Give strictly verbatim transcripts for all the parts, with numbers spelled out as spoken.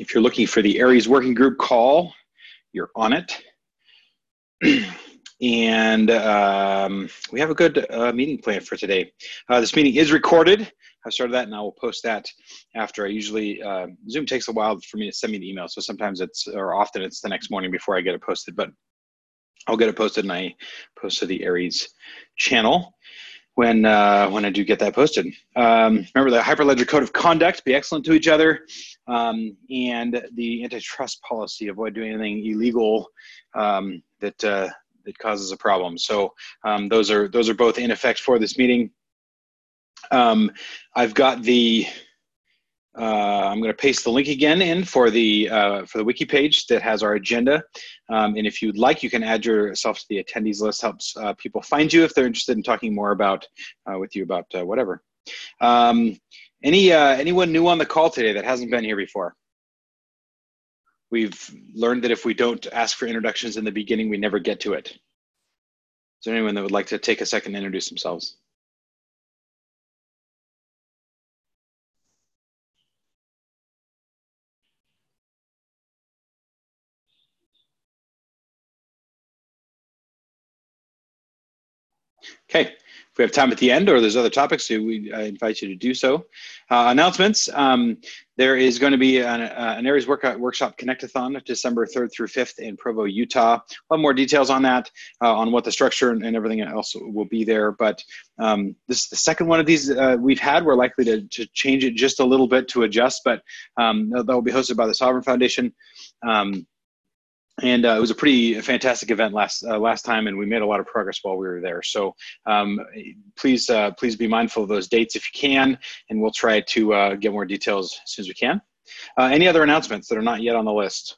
if you're looking for the Aries working group call, you're on it. And um, we have a good uh, meeting planned for today. Uh, this meeting is recorded. I started that and I will post that after. I usually, uh, Zoom takes a while for me to send me the email. So sometimes it's, or often it's the next morning before I get it posted, but I'll get it posted and I post to the Aries channel when uh, when I do get that posted. Um, remember the Hyperledger Code of Conduct, be excellent to each other, um, and the antitrust policy, avoid doing anything illegal um, that uh, that causes a problem. So um, those are those are both in effect for this meeting. Um, I've got the Uh, I'm going to paste the link again in for the uh, for the wiki page that has our agenda. Um, and if you'd like, you can add yourself to the attendees list. Helps uh, people find you if they're interested in talking more about uh, with you about uh, whatever. Um, any uh, anyone new on the call today that hasn't been here before? We've learned that if we don't ask for introductions in the beginning, we never get to it. Is there anyone that would like to take a second to introduce themselves? Okay, if we have time at the end or there's other topics, we I invite you to do so. Uh, announcements, um, there is going to be an, uh, an Aries workout workshop Connect-a-thon December third through fifth in Provo, Utah. We'll have more details on that, uh, on what the structure and, and everything else will be there. But um, this is the second one of these uh, we've had. We're likely to, to change it just a little bit to adjust, but um, that will be hosted by the Sovereign Foundation. Um, And uh, it was a pretty fantastic event last uh, last time, and we made a lot of progress while we were there. So um, please uh, please be mindful of those dates if you can, and we'll try to uh, get more details as soon as we can. Uh, any other announcements that are not yet on the list?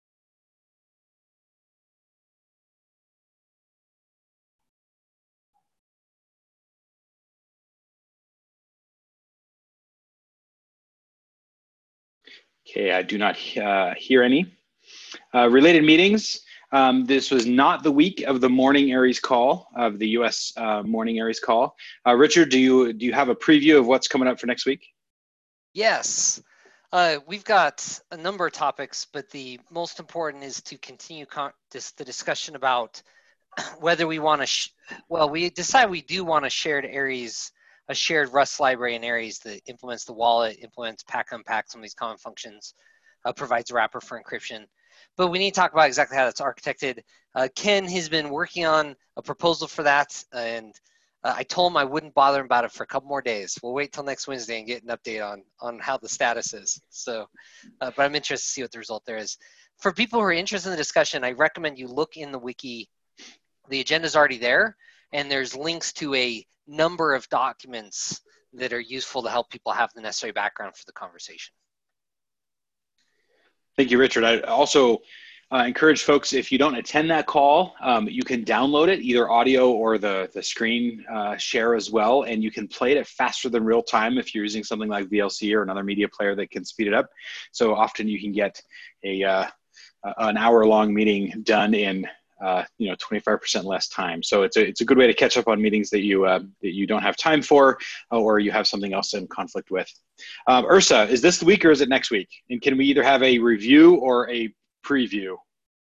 Okay, I do not uh, hear any. Uh, related meetings. Um, this was not the week of the morning Aries call, of the U S uh, morning Aries call. Uh, Richard, do you do you have a preview of what's coming up for next week? Yes. Uh, we've got a number of topics, but the most important is to continue con this, the discussion about whether we want to, sh well, we decide we do want a shared Aries, a shared Rust library in Aries that implements the wallet, implements pack unpack, some of these common functions, uh, provides a wrapper for encryption. But we need to talk about exactly how that's architected. Uh, Ken has been working on a proposal for that, and uh, I told him I wouldn't bother him about it for a couple more days. We'll wait till next Wednesday and get an update on, on how the status is. So, uh, but I'm interested to see what the result there is. For people who are interested in the discussion, I recommend you look in the wiki. The agenda's already there, and there's links to a number of documents that are useful to help people have the necessary background for the conversation. Thank you, Richard. I also uh, encourage folks, if you don't attend that call, um, you can download it, either audio or the, the screen uh, share as well, and you can play it faster than real time if you're using something like V L C or another media player that can speed it up. So often you can get a uh, an hour-long meeting done in uh, you know twenty-five percent less time. So it's a, it's a good way to catch up on meetings that you, uh, that you don't have time for, or you have something else in conflict with. Um, Ursa, is this the week or is it next week? And can we either have a review or a preview?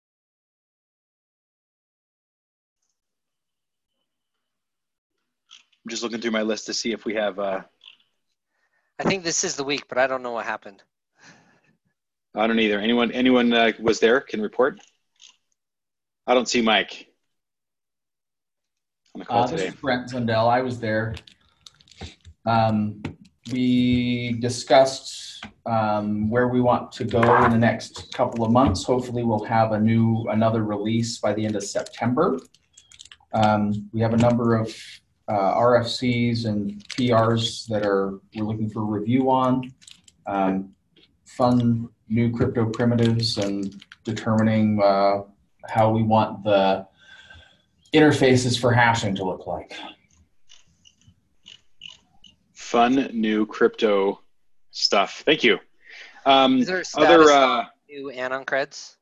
I'm just looking through my list to see if we have. Uh... I think this is the week, but I don't know what happened. I don't either. Anyone anyone uh, was there can report? I don't see Mike on the call uh, today. This is Brent Zundell. I was there. Um, we discussed um, where we want to go in the next couple of months. Hopefully we'll have a new, another release by the end of September. Um, we have a number of uh, R F Cs and P Rs that are, we're looking for review on. Um, fun new crypto primitives and determining uh, how we want the interfaces for hashing to look like. Fun new crypto stuff. Thank you. Um, Is there a status other on uh, new Anon creds?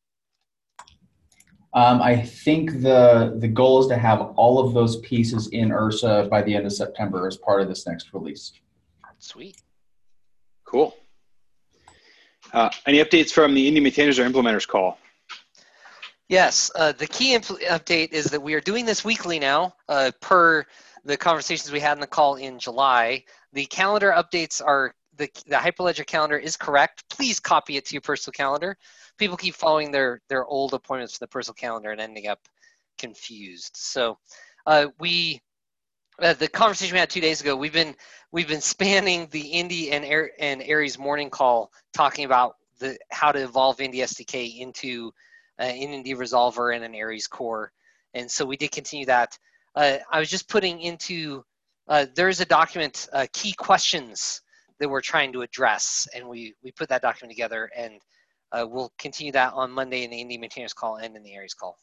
Um, I think the the goal is to have all of those pieces in Ursa by the end of September as part of this next release. Sweet. Cool. Uh, any updates from the Indy Maintainers or Implementers call? Yes, uh, the key update is that we are doing this weekly now, uh, per the conversations we had in the call in July. The calendar updates are, the, the Hyperledger calendar is correct. Please copy it to your personal calendar. People keep following their, their old appointments for the personal calendar and ending up confused. So uh, we, uh, the conversation we had two days ago, we've been, we've been spanning the Indy and, Air, and Aries morning call talking about the, how to evolve Indy S D K into Uh, in Indy Resolver and an Aries core. And so we did continue that. Uh, I was just putting into, uh, there's a document, uh, key questions that we're trying to address. And we, we put that document together, and uh, we'll continue that on Monday in the Indy Maintainers call and in the Aries call.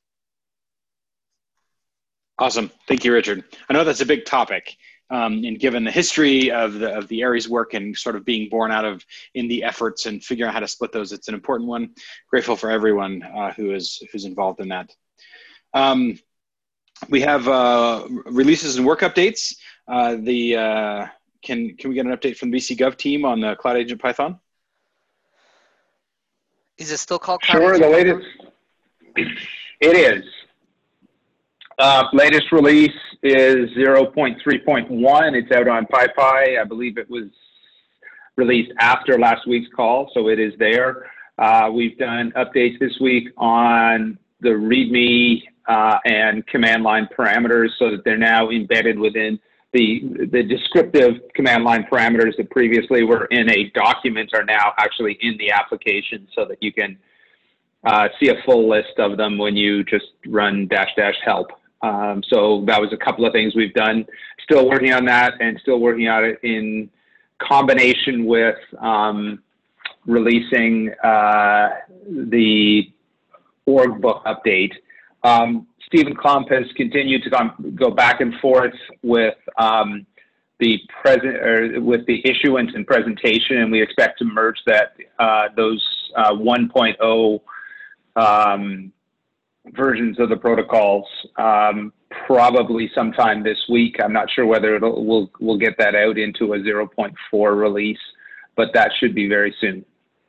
Awesome. Thank you, Richard. I know that's a big topic. Um, and given the history of the, of the Aries work and sort of being born out of Indy efforts and figuring out how to split those, it's an important one. Grateful for everyone uh, who is who's involved in that. Um, we have uh, releases and work updates. Uh, the uh, can can we get an update from the B C Gov team on the Cloud Agent Python? Is it still called Cloud Sure, Agent the latest. It is. Uh, latest release is zero point three point one. It's out on PyPy. I believe it was released after last week's call, so it is there. Uh, we've done updates this week on the README uh, and command line parameters so that they're now embedded within the, the descriptive command line parameters that previously were in a document are now actually in the application so that you can uh, see a full list of them when you just run dash dash help. Um, so that was a couple of things we've done. Still working on that and still working on it in combination with um, releasing uh, the org book update. Um, Stephen Klump has continued to go back and forth with um, the present or with the issuance and presentation, and we expect to merge that uh, those uh, one point oh um, versions of the protocols um, probably sometime this week. I'm not sure whether it'll, we'll, we'll get that out into a zero point four release, but that should be very soon.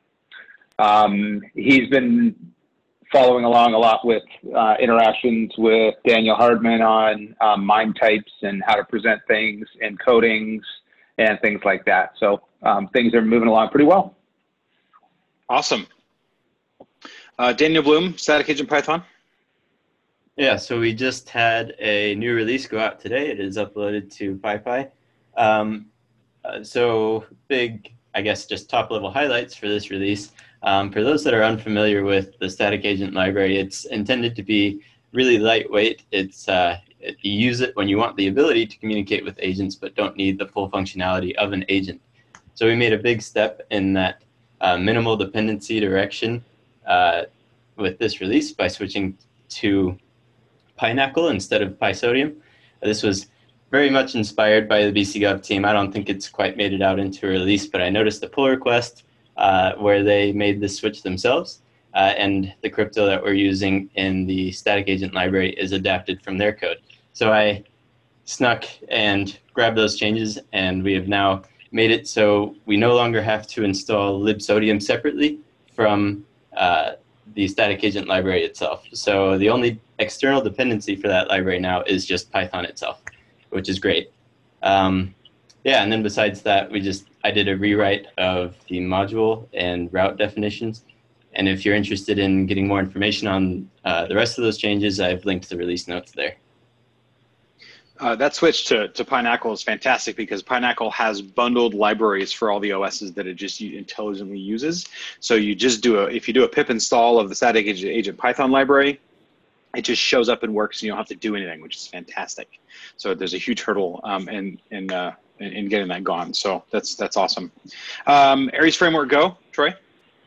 Um, he's been following along a lot with uh, interactions with Daniel Hardman on um, MIME types and how to present things, encodings, and things like that. So um, things are moving along pretty well. Awesome. Uh, Daniel Bloom, Static Agent Python. Yeah, so we just had a new release go out today. It is uploaded to PyPy. Um, uh, so big, I guess, just top-level highlights for this release. Um, for those that are unfamiliar with the Static Agent library, it's intended to be really lightweight. It's uh, it, you use it when you want the ability to communicate with agents, but don't need the full functionality of an agent. So we made a big step in that uh, minimal dependency direction uh, with this release by switching to Pinacle instead of PySodium. This was very much inspired by the B C Gov team. I don't think it's quite made it out into a release, but I noticed a pull request uh, where they made this switch themselves, uh, and the crypto that we're using in the Static Agent library is adapted from their code. So I snuck and grabbed those changes, and we have now made it so we no longer have to install libsodium separately from uh, the Static Agent library itself. So the only external dependency for that library now is just Python itself, which is great. Um, yeah, and then besides that, we just I did a rewrite of the module and route definitions. And if you're interested in getting more information on uh, the rest of those changes, I've linked the release notes there. Uh, that switch to, to Pinacle is fantastic because Pinacle has bundled libraries for all the O Ss that it just intelligently uses. So you just do a, if you do a pip install of the Static Agent, Agent Python library, it just shows up and works and you don't have to do anything, which is fantastic. So there's a huge hurdle um, in, in, uh, in getting that gone. So that's, that's awesome. Um, Aries Framework Go, Troy? I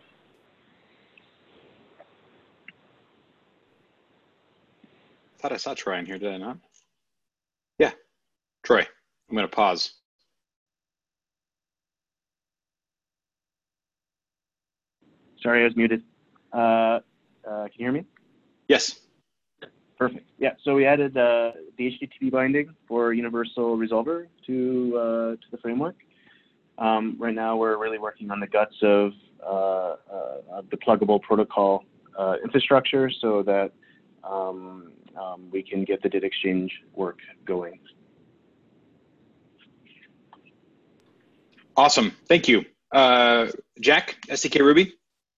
thought I saw Troy in here, did I not? Yeah, Troy, I'm going to pause. Sorry, I was muted. Uh, uh, can you hear me? Yes. Perfect. Yeah, so we added uh, the H T T P binding for Universal Resolver to, uh, to the framework. Um, right now, we're really working on the guts of uh, uh, the pluggable protocol uh, infrastructure so that um, um, we can get the data exchange work going. Awesome. Thank you. Uh, Jack, S D K Ruby.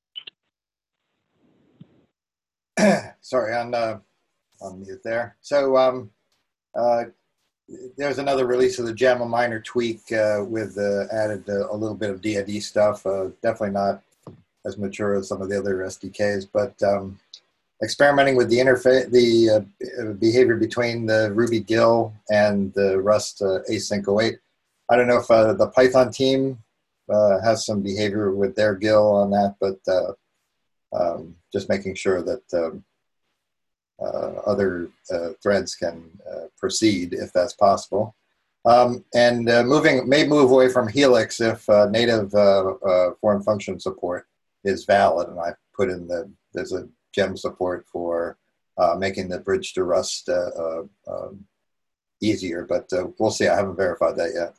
Sorry, on, uh, on mute there. So um, uh, there's another release of the gem, a minor tweak uh, with uh, added uh, a little bit of D I D stuff. Uh, definitely not as mature as some of the other S D Ks, but um, experimenting with the interface, the uh, behavior between the Ruby G I L and the Rust uh, async oh eight. I don't know if uh, the Python team uh, has some behavior with their G I L on that, but uh, um, just making sure that um, uh, other uh, threads can uh, proceed if that's possible. Um, and uh, moving, may move away from Helix if uh, native uh, uh, foreign function support is valid. And I put in the, there's a gem support for uh, making the bridge to Rust uh, uh, um, easier, but uh, we'll see. I haven't verified that yet.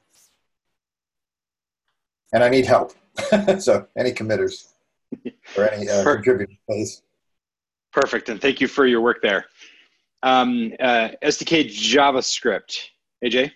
And I need help. So any committers or any uh, contributors, please. Perfect, and thank you for your work there. Um, uh, S D K JavaScript. A J?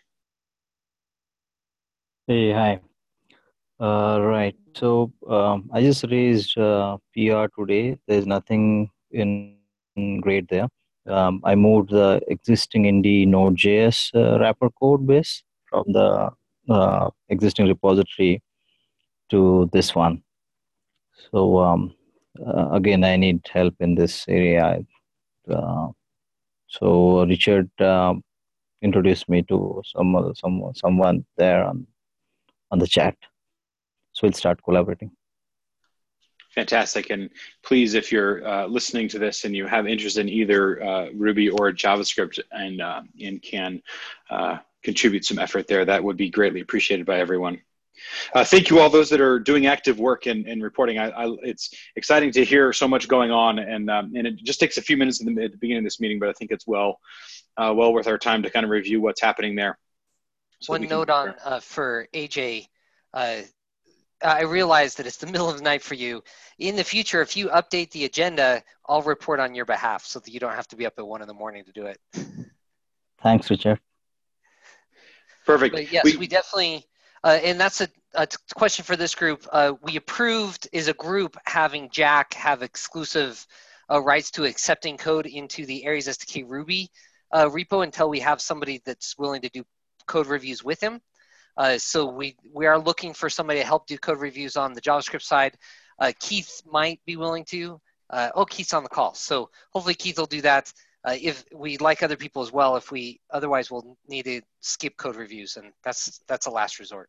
Hey, hi. Uh, right, so um, I just raised uh, P R today. There's nothing in, in great there. Um, I moved the existing Indy Node.js uh, wrapper code base from the uh, existing repository to this one. So um, uh, again, I need help in this area. Uh, so Richard um, introduced me to some other, some someone there on on the chat. So we'll start collaborating. Fantastic. And please, if you're uh, listening to this and you have interest in either uh, Ruby or JavaScript and, uh, and can uh, contribute some effort there, that would be greatly appreciated by everyone. Uh, thank you all those that are doing active work and, and reporting. I, I, it's exciting to hear so much going on, and, um, and it just takes a few minutes in the, at the beginning of this meeting, but I think it's well, uh, well worth our time to kind of review what's happening there. So One note on uh, for A J, uh, I realize that it's the middle of the night for you. In the future, if you update the agenda, I'll report on your behalf so that you don't have to be up at one in the morning to do it. Thanks, Richard. Perfect. But yes, we, we definitely, uh, and that's a, a question for this group. Uh, we approved as a group having Jack have exclusive uh, rights to accepting code into the Aries S D K Ruby uh, repo until we have somebody that's willing to do code reviews with him. Uh, so we, we are looking for somebody to help do code reviews on the JavaScript side. Uh, Keith might be willing to. Uh, oh, Keith's on the call. So hopefully Keith will do that. Uh, if we like other people as well, if we, otherwise we'll need to skip code reviews, and that's, that's a last resort.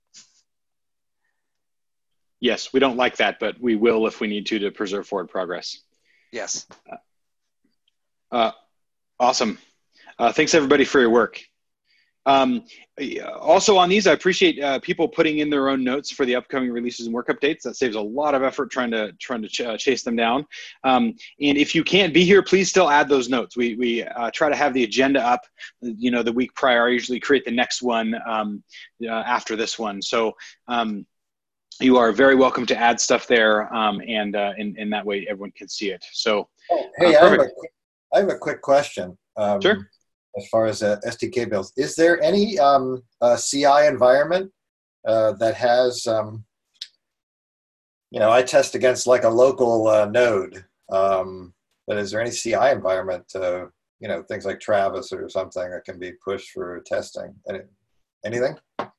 yes, we don't like that, but we will if we need to to preserve forward progress. Yes. Uh, awesome. Uh, thanks everybody for your work. Um, also on these, I appreciate uh, people putting in their own notes for the upcoming releases and work updates. That saves a lot of effort trying to trying to ch uh, chase them down. Um, and if you can't be here, please still add those notes. We we uh, try to have the agenda up, you know, the week prior. I usually create the next one um, uh, after this one. So um, you are very welcome to add stuff there, um, and uh, in in that way everyone can see it. So oh, hey, uh, I, have a, I have a quick question. Um, sure. As far as uh, S D K builds, is there any um, uh, C I environment uh, that has, um, you know, I test against like a local uh, node, um, but is there any C I environment, uh, you know, things like Travis or something that can be pushed for testing? Any, anything?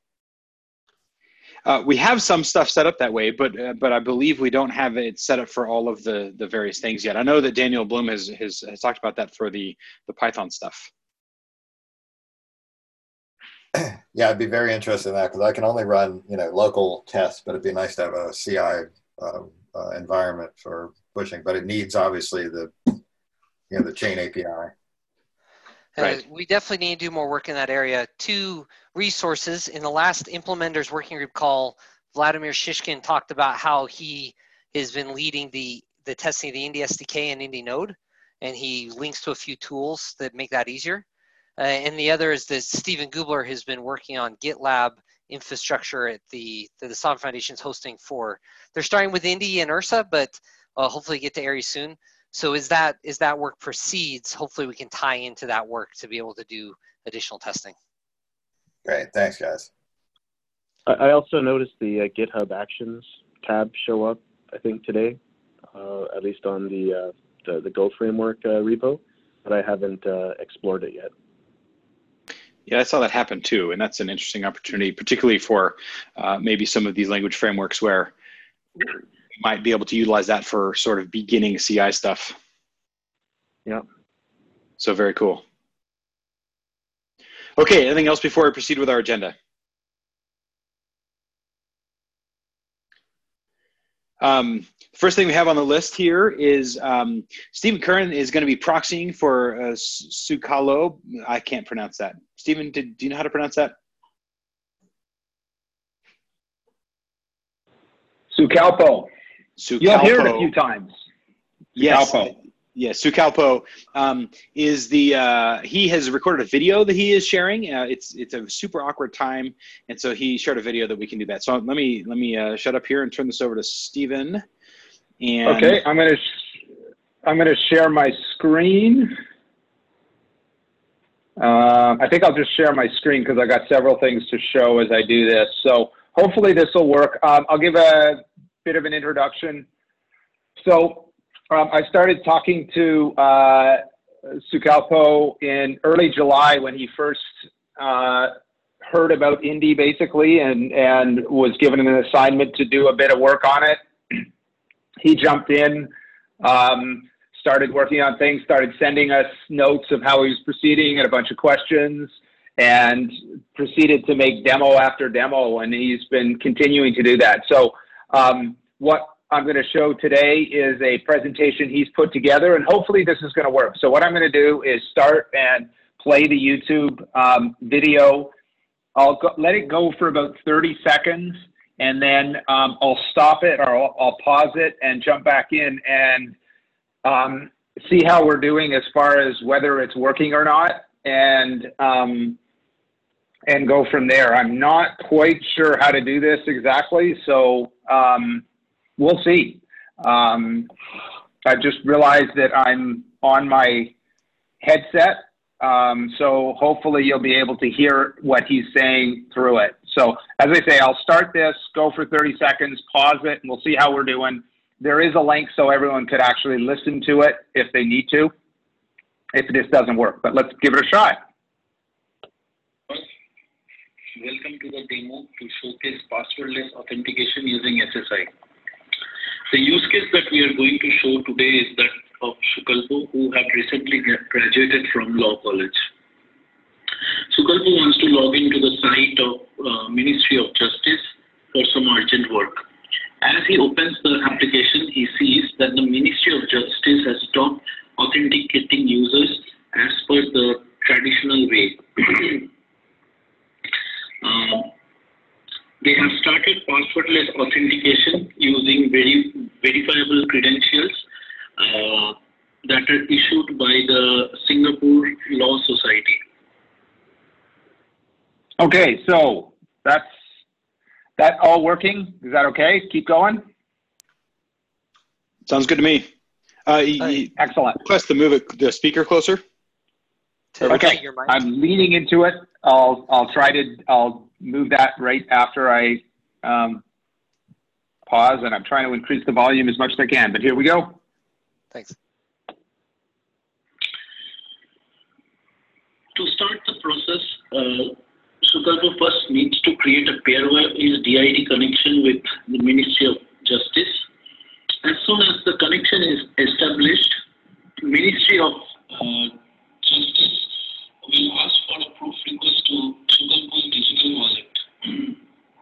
Uh, we have some stuff set up that way, but uh, but I believe we don't have it set up for all of the the various things yet. I know that Daniel Bloom has has, has talked about that for the the Python stuff. Yeah, I'd be very interested in that because I can only run, you know, local tests, but it'd be nice to have a C I uh, uh, environment for pushing. But it needs obviously the, you know, the chain A P I. Right. Uh, we definitely need to do more work in that area. Two resources in the last implementers working group call, Vladimir Shishkin talked about how he has been leading the the testing of the Indy S D K and Indy Node, and he links to a few tools that make that easier. Uh, and the other is that Stephen Gubler has been working on GitLab infrastructure at the that the Sovereign Foundation is hosting for. They're starting with Indy and Ursa, but uh, hopefully get to Aries soon. So as that as that work proceeds, hopefully we can tie into that work to be able to do additional testing. Great, thanks, guys. I also noticed the uh, GitHub Actions tab show up, I think, today, uh, at least on the, uh, the, the Go framework uh, repo, but I haven't uh, explored it yet. Yeah, I saw that happen too, and that's an interesting opportunity, particularly for uh, maybe some of these language frameworks where you might be able to utilize that for sort of beginning C I stuff. Yeah. So very cool. Okay, anything else before we proceed with our agenda? Um, first thing we have on the list here is um, Stephen Curran is going to be proxying for uh, Sukalo. I can't pronounce that. Stephen, did, do you know how to pronounce that? Sukalpo. Sukalpo. You'll hear it a few times. Yes. Sukalpo. Yes, Sukalpo um, is the, uh, he has recorded a video that he is sharing. Uh, it's it's a super awkward time, and so he shared a video that we can do that. So let me let me uh, shut up here and turn this over to Stephen. And okay, I'm gonna sh I'm gonna share my screen. Uh, I think I'll just share my screen because I got several things to show as I do this. So hopefully this will work. Um, I'll give a bit of an introduction. So. Um, I started talking to uh, Sukalpo in early July when he first uh, heard about Indy, basically, and, and was given an assignment to do a bit of work on it. He jumped in, um, started working on things, started sending us notes of how he was proceeding and a bunch of questions, and proceeded to make demo after demo, and he's been continuing to do that. So um, what I'm going to show today is a presentation he's put together, and hopefully this is going to work. So what I'm going to do is start and play the YouTube um, video. I'll go, let it go for about thirty seconds, and then um, I'll stop it, or I'll, I'll pause it and jump back in and um, see how we're doing as far as whether it's working or not, and um, and go from there. I'm not quite sure how to do this exactly, so um, we'll see. Um, I just realized that I'm on my headset, um, so hopefully you'll be able to hear what he's saying through it. So as I say, I'll start this, go for thirty seconds, pause it, and we'll see how we're doing. There is a link so everyone could actually listen to it if they need to, if this doesn't work, but let's give it a shot. Welcome to the demo to showcase passwordless authentication using S S I. The use case that we are going to show today is that of Sukalpo, who had recently graduated from Law College. Sukalpo wants to log into the site of uh, Ministry of Justice for some urgent work. As he opens the application, he sees that the Ministry of Justice has stopped authenticating users as per the traditional way. uh, They have started passwordless authentication using very verifiable credentials uh, that are issued by the Singapore Law Society. Okay, so that's that all working. Is that okay? Keep going. sounds good to me. Uh, you, Excellent. Request to move it, the speaker closer. Okay, I'm leaning into it. I'll I'll try to I'll move that right after I um, pause, and I'm trying to increase the volume as much as I can. But here we go. Thanks. To start the process, uh, Sukalpo first needs to create a pairwise D I D connection with the Ministry of Justice. As soon as the connection is established, Ministry of uh, Justice will ask for a proof request to Sukalpo's digital wallet.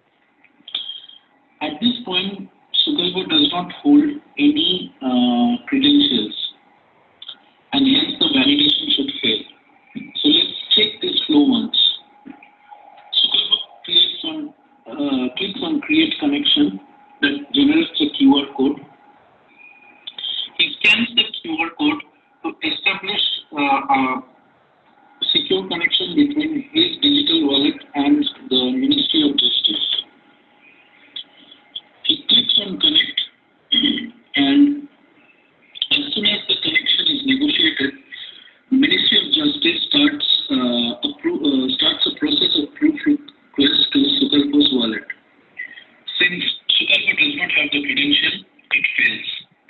At this point, Sukalpo does not hold any uh, credentials, and hence the validation should fail. So let's check this flow once. Sukalpo clicks on, uh, clicks on Create Connection that generates a Q R code. He scans the Q R code to establish uh, a secure connection between his digital wallet and the Ministry of Justice. He clicks on connect, and as soon as the connection is negotiated, Ministry of Justice starts uh, appro uh, starts a process of proof request to Sukalpo's wallet. Since Sukalpo does not have the credential, it fails.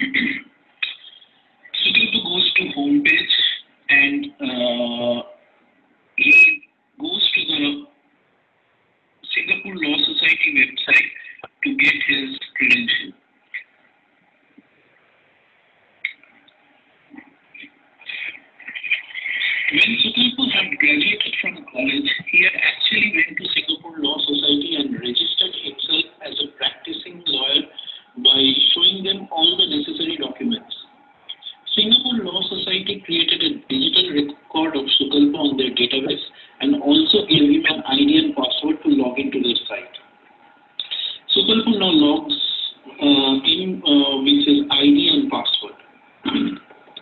Sukalpo goes to home page and uh, he goes to the Singapore Law Society website to get his credential. When Sukalpo had graduated from college, he had actually went to Singapore Law Society and registered himself as a practicing lawyer by showing them all the necessary documents. Singapore Law Society created a digital record of Sukalpo on their database and also gave him an I D and password to log into their site. Sukalpo now logs uh, in uh, with his I D and password.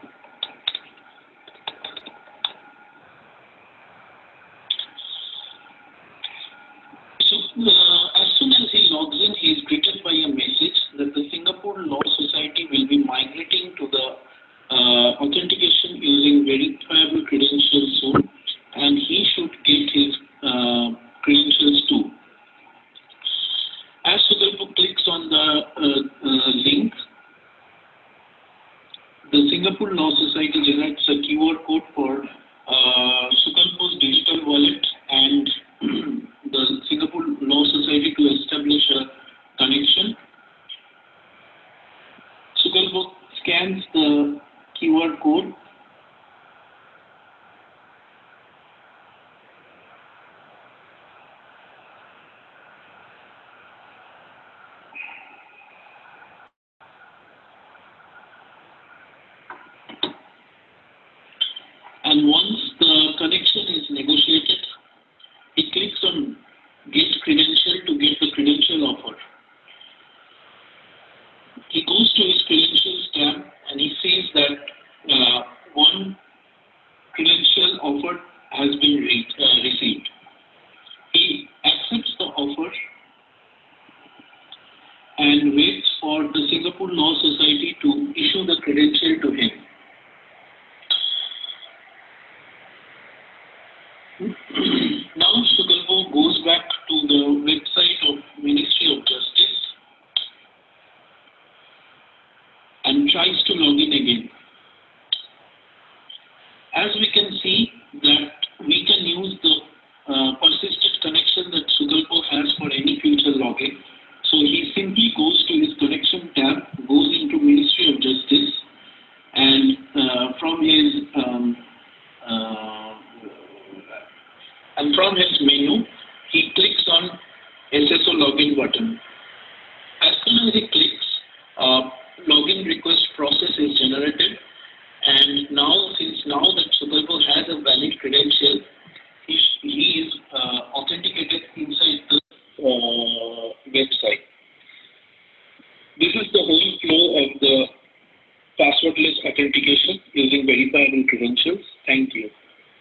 So, uh, as soon as he logs in, he is greeted by a message that the Singapore Law Society will be migrating to the uh, authentication using verifiable credentials soon, and he should get his uh, credentials too. As Sukalpo clicks on the uh, uh, link, the Singapore Law Society generates a Q R code for uh, Sukalpo's digital wallet and the Singapore Law Society to establish a connection. Sukalpo scans the Q R code and once the connection is negotiated, he clicks on Get Credential to get the credential offer. He goes to his credentials tab and he sees that uh, one credential offer has been re uh, received. He accepts the offer and waits for the Singapore Law Society to issue the credential to him. Now Sukalpo goes back to the website of Ministry of Justice and tries to log in again. As we can see that we can use the uh, persistent connection that Sukalpo has for any future login. So he simply goes to his connection tab, goes into Ministry of Justice, and uh, from his um, uh, and from his menu, he clicks on S S O login button. As soon as he clicks, uh, login request process is generated, and now since now that Sukalpo has a valid credential, he, he is uh, authenticated inside the uh, website. This is the whole flow of the passwordless authentication using verifiable credentials. Thank you.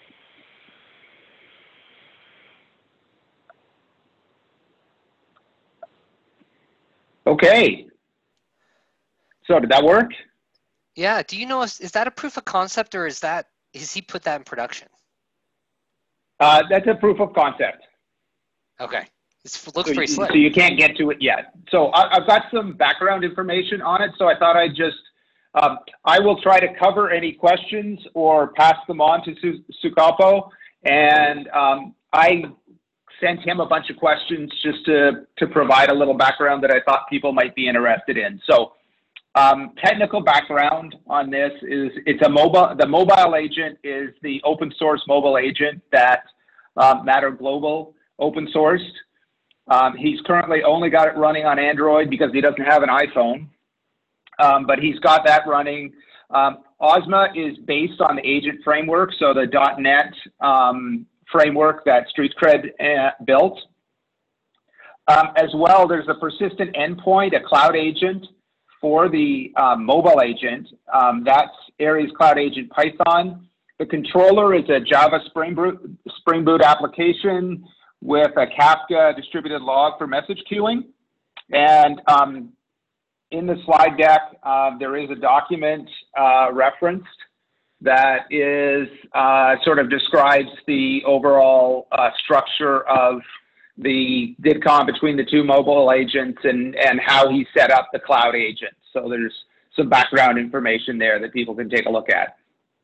Okay. So did that work? Yeah. Do you know, is, is that a proof of concept, or is that, has he put that in production? Uh, that's a proof of concept. Okay. It looks so pretty you, slick. So you can't get to it yet. So I, I've got some background information on it. So I thought I'd just, um, I will try to cover any questions or pass them on to Su Sukalpo. And um, I sent him a bunch of questions just to, to provide a little background that I thought people might be interested in. So um, technical background on this is it's a mobile, the mobile agent is the open source mobile agent that um, Matter Global open sourced. Um, he's currently only got it running on Android because he doesn't have an iPhone, um, but he's got that running. Um, Ozma is based on the agent framework, so the .NET um, framework that StreetCred uh, built. Um, as well, there's a persistent endpoint, a cloud agent for the um, mobile agent. Um, that's Aries Cloud Agent Python. the controller is a Java Spring Boot, Spring Boot application with a Kafka distributed log for message queuing. And um, in the slide deck, uh, there is a document uh, referenced that is uh, sort of describes the overall uh, structure of the DIDCOM between the two mobile agents and, and how he set up the cloud agent. So there's some background information there that people can take a look at.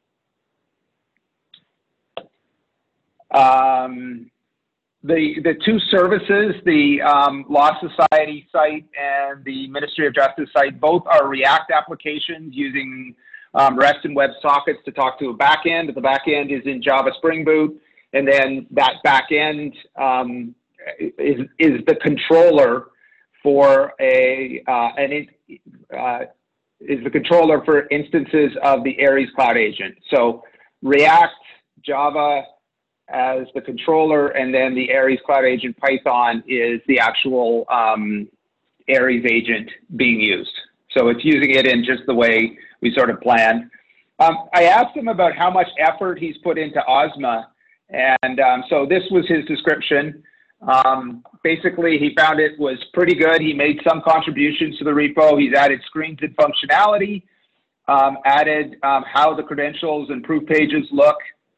Um, the, the two services, the um, Law Society site and the Ministry of Justice site, both are React applications using um, REST and WebSockets to talk to a backend. The backend is in Java Spring Boot, and then that backend um, is, is the controller for a uh, an uh, is the controller for instances of the Aries Cloud Agent. So React, Java as the controller, and then the Aries Cloud Agent Python is the actual um, Aries agent being used. So it's using it in just the way we sort of planned. Um, I asked him about how much effort he's put into Ozma, and um, so this was his description. Um, basically, he found it was pretty good. He made some contributions to the repo. He's added screens and functionality, um, added um, how the credentials and proof pages look,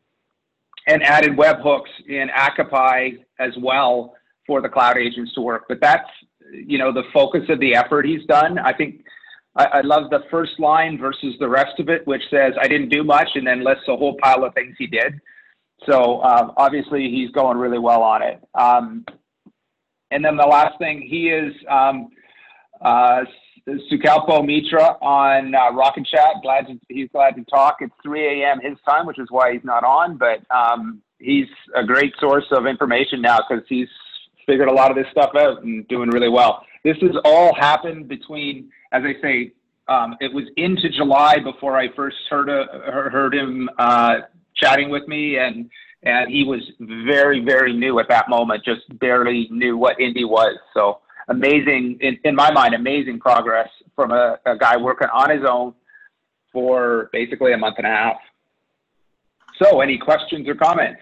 and added webhooks in Akapi as well for the cloud agents to work. But that's, you know, the focus of the effort he's done. I think I, I love the first line versus the rest of it, which says, I didn't do much, and then lists a whole pile of things he did. So um, obviously he's going really well on it. Um, and then the last thing, he is um, uh, Sukalpo Mitra on uh, Rocket Chat. Glad to, he's glad to talk. It's three A M his time, which is why he's not on. But um, he's a great source of information now because he's figured a lot of this stuff out and doing really well. This has all happened between, as I say, um, it was into July before I first heard a, heard him uh, chatting with me, and and he was very, very new at that moment, just barely knew what Indy was. So amazing, in, in my mind, amazing progress from a, a guy working on his own for basically a month and a half. So any questions or comments?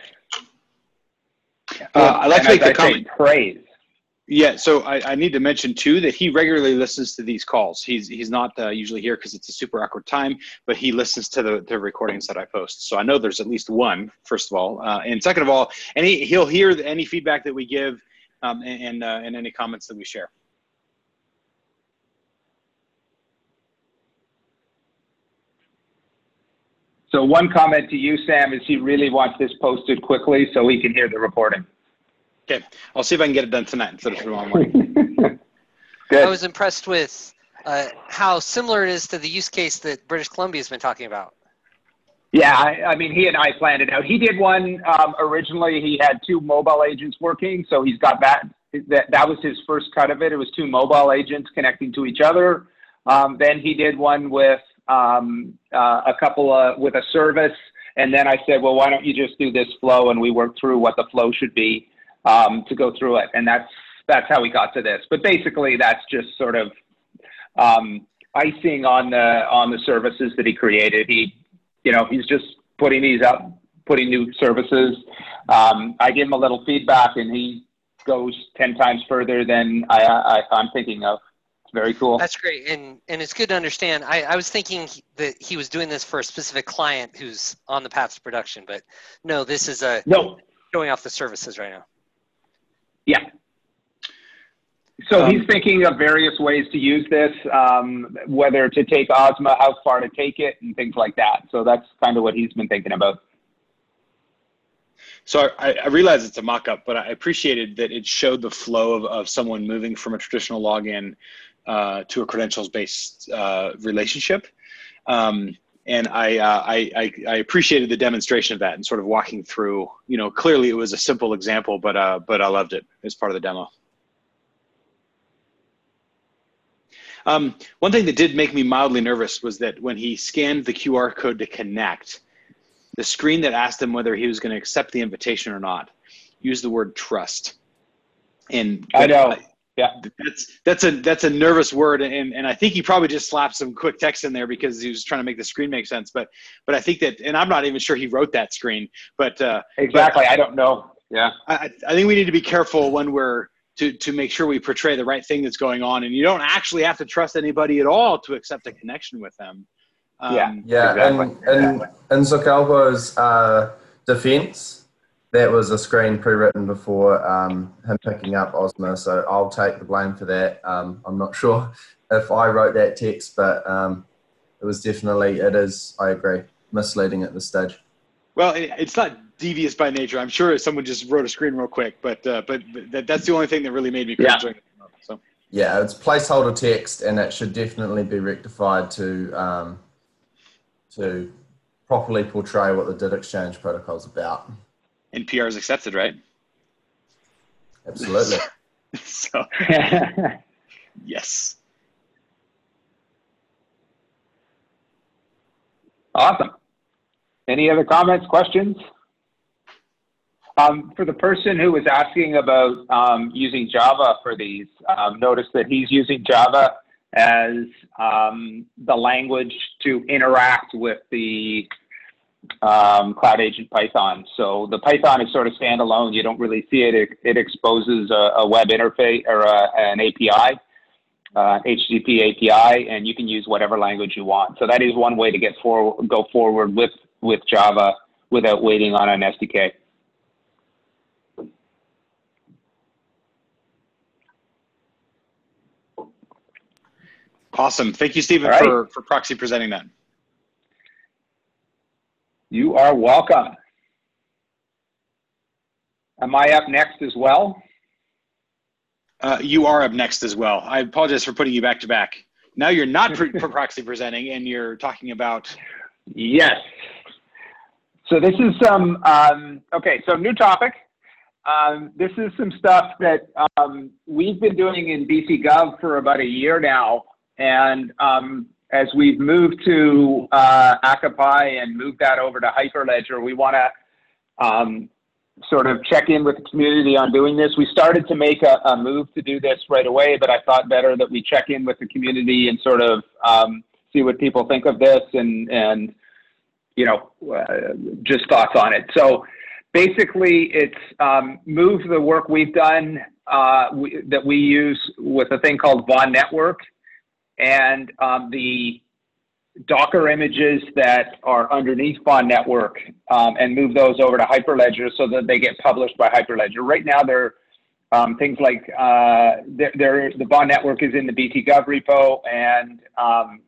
Uh, I'd like to make the comment. Praise. Yeah, so I, I need to mention too that he regularly listens to these calls. He's he's not uh, usually here because it's a super awkward time, but he listens to the, the recordings that I post. So I know there's at least one, first of all, uh, and second of all, any he'll hear any feedback that we give um, and and, uh, and any comments that we share. So one comment to you, Sam, is he really wants this posted quickly so he can hear the recording. Okay, I'll see if I can get it done tonight instead of tomorrow morning. Good. I was impressed with uh, how similar it is to the use case that British Columbia has been talking about. Yeah, I, I mean, he and I planned it out. He did one um, originally. He had two mobile agents working, so he's got that. That that was his first cut of it. It was two mobile agents connecting to each other. Um, then he did one with um, uh, a couple of with a service, and then I said, well, why don't you just do this flow, and we worked through what the flow should be. Um, to go through it, and that's that's how we got to this. But basically, that's just sort of um, icing on the on the services that he created. He, you know, he's just putting these up, putting new services. Um, I give him a little feedback, and he goes ten times further than I, I, I'm thinking of. It's very cool. That's great, and and it's good to understand. I, I was thinking that he was doing this for a specific client who's on the path to production, but no, this is a no showing off the services right now. Yeah. So Um, he's thinking of various ways to use this, um, whether to take Ozma, how far to take it, and things like that. So that's kind of what he's been thinking about. So I, I realize it's a mock-up, but I appreciated that it showed the flow of, of someone moving from a traditional login uh, to a credentials-based uh, relationship. Um, And I, uh, I, I, I appreciated the demonstration of that and sort of walking through, you know, clearly it was a simple example, but, uh, but I loved it as part of the demo. Um, one thing that did make me mildly nervous was that when he scanned the Q R code to connect, the screen that asked him whether he was going to accept the invitation or not used the word trust. And I know. Yeah. That's that's a that's a nervous word, and and I think he probably just slapped some quick text in there because he was trying to make the screen make sense. But but I think that, and I'm not even sure he wrote that screen. But uh, exactly, but I don't know. Yeah. I I think we need to be careful when we're to to make sure we portray the right thing that's going on, and you don't actually have to trust anybody at all to accept a connection with them. Um, Yeah. Yeah, exactly. and and in Sokalpo's uh, defense, that was a screen pre-written before um, him picking up Ozma, so I'll take the blame for that. Um, I'm not sure if I wrote that text, but um, it was definitely, it is, I agree, misleading at this stage. Well, it, it's not devious by nature. I'm sure someone just wrote a screen real quick, but uh, but, but that, that's the only thing that really made me cringe. Yeah. So. Yeah, it's placeholder text, and it should definitely be rectified to um, to properly portray what the D I D Exchange protocol is about. And P R is accepted, right? Absolutely. So, yes. Awesome. Any other comments, questions? Um, for the person who was asking about um, using Java for these, um, notice that he's using Java as um, the language to interact with the um, Cloud Agent Python. So the Python is sort of standalone. You don't really see it. It, it exposes a, a web interface or a, an A P I, uh, H T T P A P I, and you can use whatever language you want. So that is one way to get forward, go forward with, with Java without waiting on an S D K. Awesome. Thank you, Stephen, right. for, for proxy presenting that. You are welcome. Am I up next as well? Uh, you are up next as well. I apologize for putting you back to back. Now you're not pre proxy presenting, and you're talking about. Yes. So this is some, um, okay, so new topic. Um, this is some stuff that um, we've been doing in B C Gov for about a year now. And um, as we've moved to uh, Akapai and moved that over to Hyperledger, we want to um, sort of check in with the community on doing this. We started to make a, a move to do this right away, but I thought better that we check in with the community and sort of um, see what people think of this and, and you know, uh, just thoughts on it. So basically, it's um, move the work we've done uh, we, that we use with a thing called Von Network, and um, the Docker images that are underneath Von Network, um, and move those over to Hyperledger so that they get published by Hyperledger. Right now, they're um, things like uh, they're, they're, the Von Network is in the B T Gov repo, and um,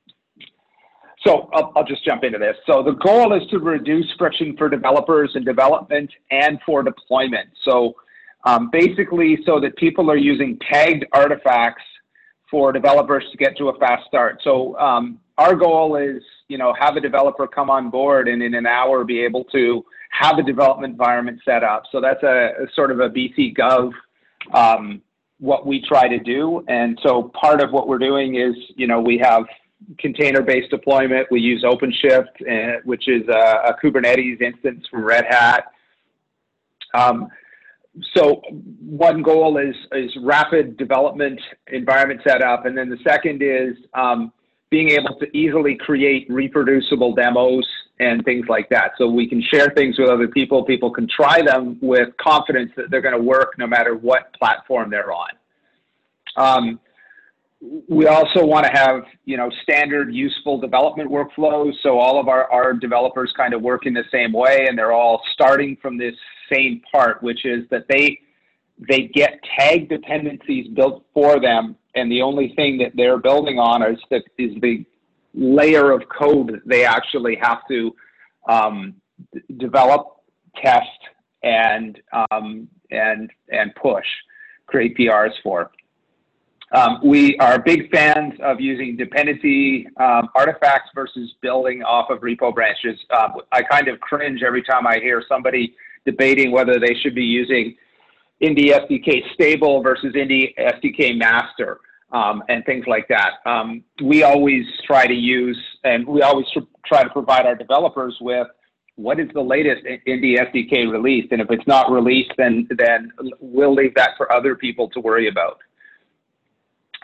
so I'll, I'll just jump into this. So the goal is to reduce friction for developers in development and for deployment. So um, basically, so that people are using tagged artifacts for developers to get to a fast start. So um, our goal is, you know, have a developer come on board and in an hour be able to have a development environment set up. So that's a, a sort of a B C Gov, um, what we try to do. And so part of what we're doing is, you know, we have container-based deployment. We use OpenShift, uh, which is a, a Kubernetes instance from Red Hat. Um, So one goal is, is rapid development environment setup. And then the second is um, being able to easily create reproducible demos and things like that. So we can share things with other people. People can try them with confidence that they're going to work no matter what platform they're on. Um, we also want to have, you know, standard useful development workflows. So all of our, our developers kind of work in the same way, and they're all starting from this same part, which is that they they get tag dependencies built for them, and the only thing that they're building on is the, is the layer of code that they actually have to um, develop, test, and um, and and push, create P Rs for. Um, we are big fans of using dependency um, artifacts versus building off of repo branches. Uh, I kind of cringe every time I hear somebody debating whether they should be using Indy S D K stable versus Indy S D K master, um, and things like that. Um, we always try to use, and we always try to provide our developers with what is the latest Indy S D K released, and if it's not released, then then we'll leave that for other people to worry about.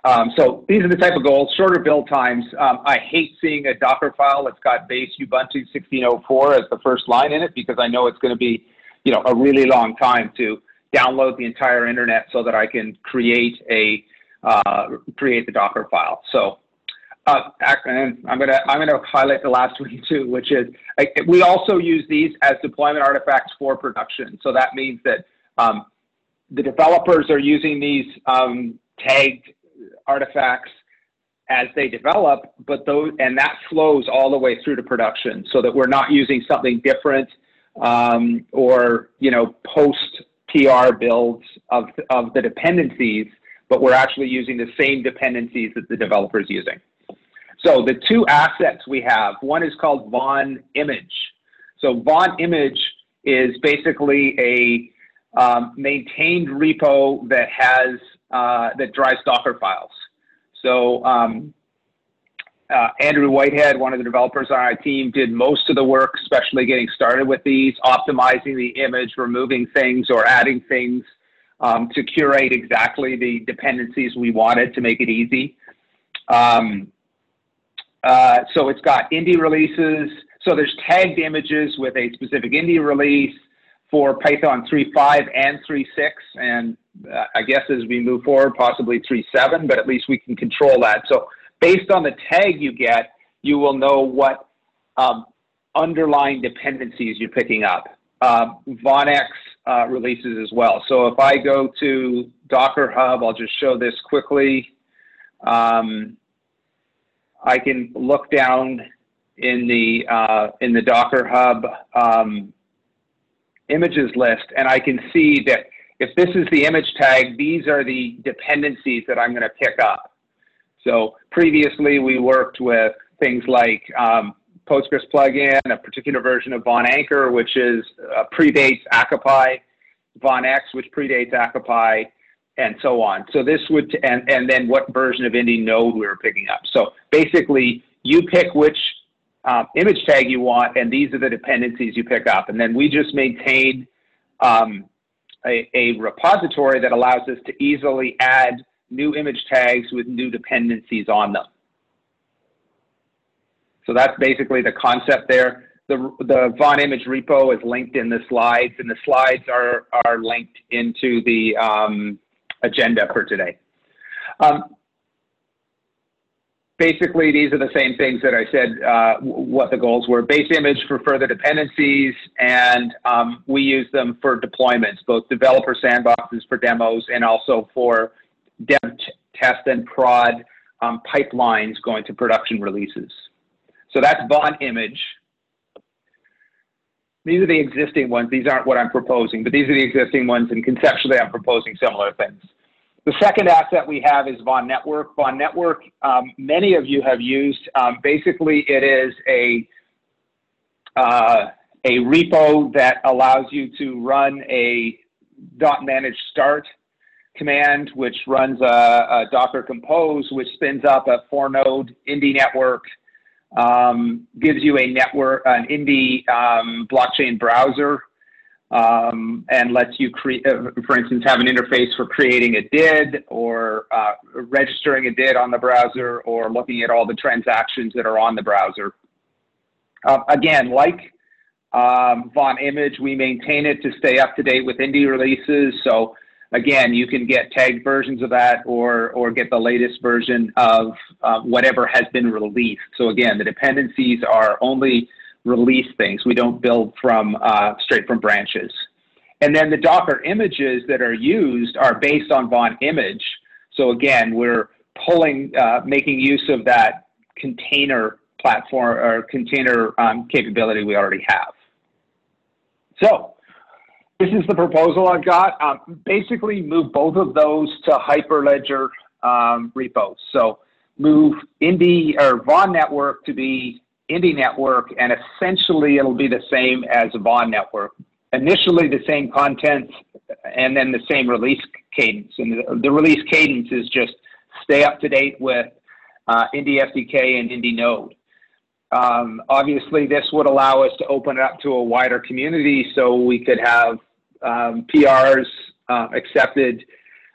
Um, so these are the type of goals, shorter build times. Um, I hate seeing a Docker file that's got base Ubuntu sixteen oh four as the first line in it, because I know it's going to be, you know, a really long time to download the entire internet so that I can create a uh, create the Docker file. So, uh, and I'm gonna I'm gonna highlight the last one too, which is I, we also use these as deployment artifacts for production. So that means that um, the developers are using these um, tagged artifacts as they develop, but those, and that flows all the way through to production, so that we're not using something different um, or, you know, post P R builds of, of the dependencies, but we're actually using the same dependencies that the developer is using. So the two assets we have, one is called Von Image. So Von Image is basically a um, maintained repo that has Uh, that drives Docker files. So um, uh, Andrew Whitehead, one of the developers on our team, did most of the work, especially getting started with these, optimizing the image, removing things or adding things um, to curate exactly the dependencies we wanted to make it easy. Um, uh, so it's got Indy releases. So there's tagged images with a specific Indy release for Python three point five and three point six, and uh, I guess as we move forward, possibly three point seven, but at least we can control that. So based on the tag you get, you will know what um, underlying dependencies you're picking up. Uh, VonX uh, releases as well. So if I go to Docker Hub, I'll just show this quickly. Um, I can look down in the uh, in the Docker Hub um, images list, and I can see that if this is the image tag, these are the dependencies that I'm going to pick up. So previously we worked with things like um, Postgres plugin, a particular version of Von Anchor, which is uh, predates Akapi, VonX, which predates Akapi, and so on. So this would, and, and then what version of Indy node we were picking up. So basically you pick which Uh, image tag you want, and these are the dependencies you pick up. And then we just maintain um, a, a repository that allows us to easily add new image tags with new dependencies on them. So that's basically the concept there. The, the Von image repo is linked in the slides, and the slides are, are linked into the um, agenda for today. Um, Basically, these are the same things that I said, uh, what the goals were. Base image for further dependencies, and um, we use them for deployments, both developer sandboxes for demos and also for dev, test, and prod um, pipelines going to production releases. So that's Von image. These are the existing ones. These aren't what I'm proposing, but these are the existing ones, and conceptually I'm proposing similar things. The second asset we have is Von Network. Von Network, um, many of you have used. Um, basically, it is a, uh, a repo that allows you to run a .manage start command, which runs a, a Docker Compose, which spins up a four node Indy network, um, gives you a network, an Indy um, blockchain browser, Um, and lets you create, uh, for instance, have an interface for creating a D I D or uh, registering a D I D on the browser or looking at all the transactions that are on the browser. Uh, again, like um, Von image, we maintain it to stay up to date with Indy releases. So again, you can get tagged versions of that or, or get the latest version of uh, whatever has been released. So again, the dependencies are only release things. We don't build from uh, straight from branches. And then the Docker images that are used are based on Von image. So again, we're pulling, uh, making use of that container platform or container um, capability we already have. So this is the proposal I've got. Um, basically move both of those to Hyperledger um, repos. So move Indy or Von Network to be Indy network, and essentially it'll be the same as a Von network. Initially the same content and then the same release cadence. And the, the release cadence is just stay up to date with uh, Indy S D K and Indy node. Um, obviously this would allow us to open it up to a wider community so we could have um, P Rs uh, accepted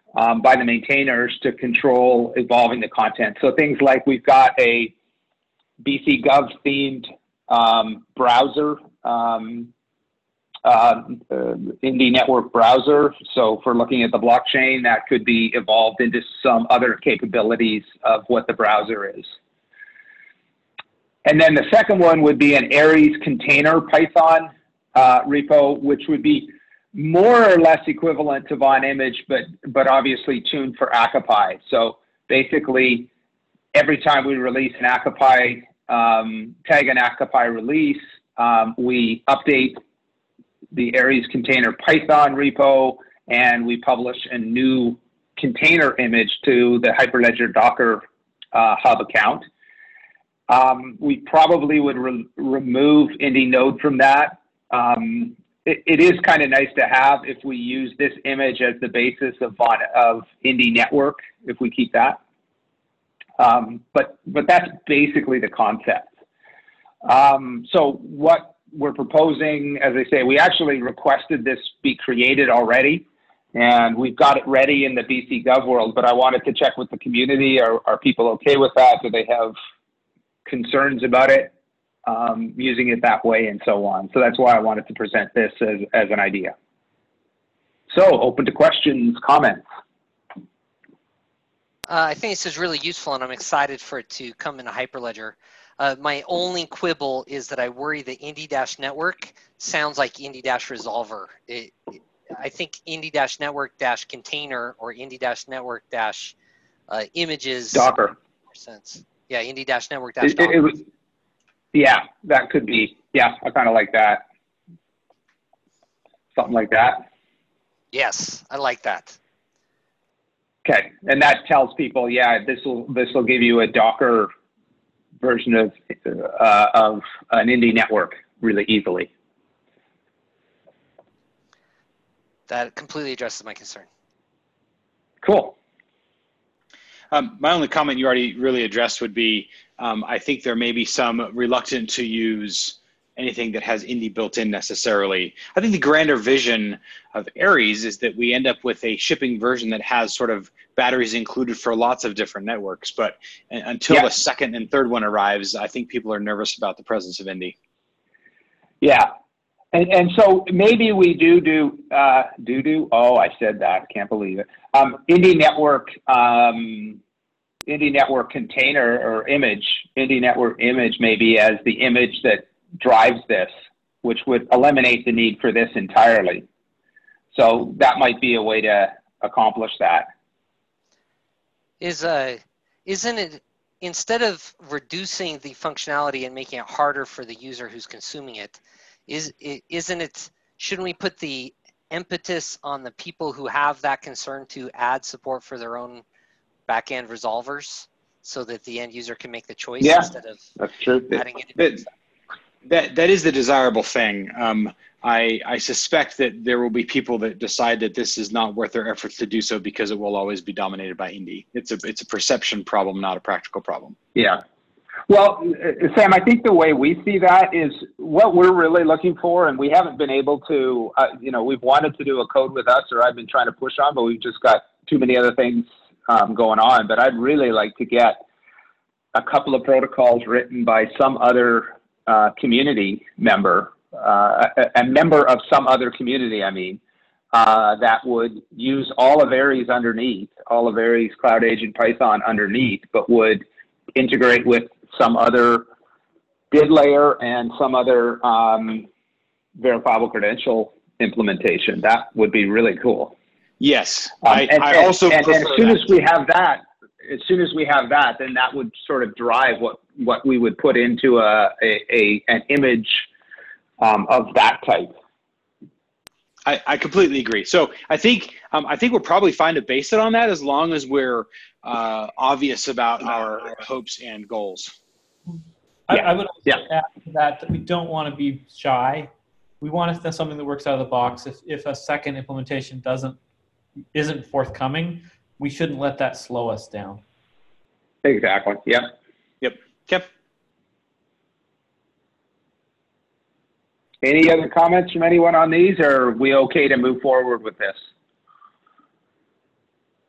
um, by the maintainers to control evolving the content. So things like we've got a B C Gov themed um, browser, um, uh, uh, Indy Network browser. So for looking at the blockchain, that could be evolved into some other capabilities of what the browser is. And then the second one would be an Aries container Python uh, repo, which would be more or less equivalent to Von Image, but, but obviously tuned for Akapi. So basically, every time we release an Akapi, um, tag an Akapi release, um, we update the Aries container Python repo, and we publish a new container image to the Hyperledger Docker uh, Hub account. Um, we probably would re remove Indy Node from that. Um, it, it is kind of nice to have if we use this image as the basis of, of Indy Network, if we keep that. Um, but, but that's basically the concept. Um, so what we're proposing, as I say, we actually requested this be created already, and we've got it ready in the B C Gov world, but I wanted to check with the community. Are, are people okay with that? Do they have concerns about it, um, using it that way, and so on? So that's why I wanted to present this as, as an idea. So open to questions, comments. Uh, I think this is really useful, and I'm excited for it to come in a Hyperledger. Uh, my only quibble is that I worry the Indy-Network sounds like Indy-Resolver. It, it, I think Indy-Network-Container or Indy-Network-Images. Docker. Sense. Yeah, Indy-Network it, it, it was, Yeah, that could be. Yeah, I kind of like that. Something like that. Yes, I like that. Okay, and that tells people, yeah, this will this will give you a Docker version of uh, of an Indy network really easily. That completely addresses my concern. Cool. Um, my only comment you already really addressed would be, um, I think there may be some reluctant to use anything that has Indy built in necessarily. I think the grander vision of Aries is that we end up with a shipping version that has sort of batteries included for lots of different networks. But until yeah. the second and third one arrives, I think people are nervous about the presence of Indy. Yeah. And, and so maybe we do do, uh, do do, oh, I said that, can't believe it. Um, Indy Network, um, Indy Network container or image, Indy Network image maybe as the image that drives this, which would eliminate the need for this entirely. So that might be a way to accomplish that. Is, uh, isn't it, instead of reducing the functionality and making it harder for the user who's consuming it, Is, isn't it, shouldn't we put the impetus on the people who have that concern to add support for their own back-end resolvers so that the end user can make the choice yeah, instead of that's true. adding it? That, that, that is the desirable thing. Um, I, I suspect that there will be people that decide that this is not worth their efforts to do so because it will always be dominated by Indy. It's a, it's a perception problem, not a practical problem. Yeah. Well, Sam, I think the way we see that is what we're really looking for, and we haven't been able to, uh, you know, we've wanted to do a code with us, or I've been trying to push on, but we've just got too many other things um, going on. But I'd really like to get a couple of protocols written by some other uh, community member, uh, a, a member of some other community, I mean, uh, that would use all of Aries underneath, all of Aries Cloud Agent Python underneath, but would integrate with some other D I D layer and some other um, verifiable credential implementation. That would be really cool. Yes, um, I, and, I and, also and, prefer and as soon that. as we have that, as soon as we have that, then that would sort of drive what what we would put into a, a, a an image um, of that type. I, I completely agree. So I think um, I think we're probably fine to base it on that as long as we're uh, obvious about our hopes and goals. I, Yeah. I would also Yeah. add to that that we don't want to be shy. We want to have something that works out of the box. If if a second implementation doesn't isn't forthcoming, we shouldn't let that slow us down. Exactly. Yep. Yep. Yep. Any other comments from anyone on these, or are we okay to move forward with this?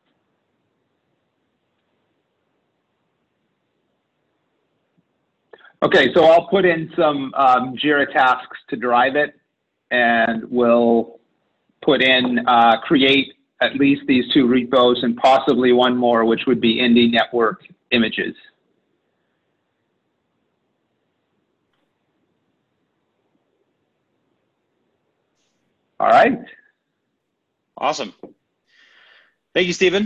Okay, so I'll put in some um, Jira tasks to drive it, and we'll put in uh, create at least these two repos and possibly one more, which would be Indie Network images. All right. Awesome. Thank you, Stephen.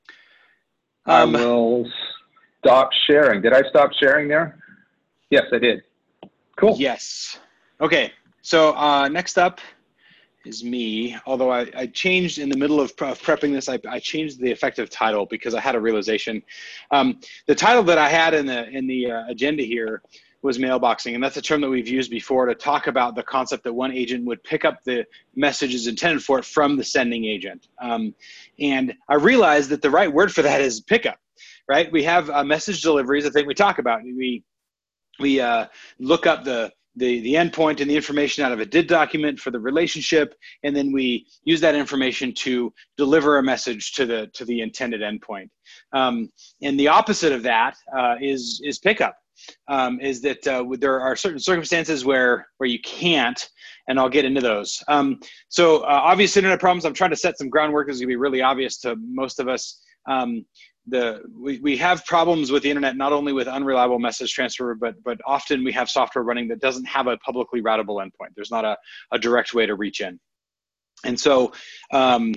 Um, I will stop sharing. Did I stop sharing there? Yes, I did. Cool. Yes. Okay. So uh, next up is me. Although I, I changed in the middle of, pre of prepping this, I, I changed the effective title because I had a realization. Um, the title that I had in the in the uh, agenda here was mailboxing, and that's a term that we've used before to talk about the concept that one agent would pick up the messages intended for it from the sending agent. Um, and I realized that the right word for that is pickup, right? We have uh, message delivery is the thing we talk about. We we uh, look up the the the endpoint and the information out of a D I D document for the relationship, and then we use that information to deliver a message to the to the intended endpoint. Um, and the opposite of that uh, is is pickup. Um, is that uh, there are certain circumstances where where you can't, and I'll get into those. Um, so uh, obvious internet problems. I'm trying to set some groundwork. This is going to be really obvious to most of us. Um, the we, we have problems with the internet, not only with unreliable message transfer, but but often we have software running that doesn't have a publicly routable endpoint. There's not a, a direct way to reach in. And so um,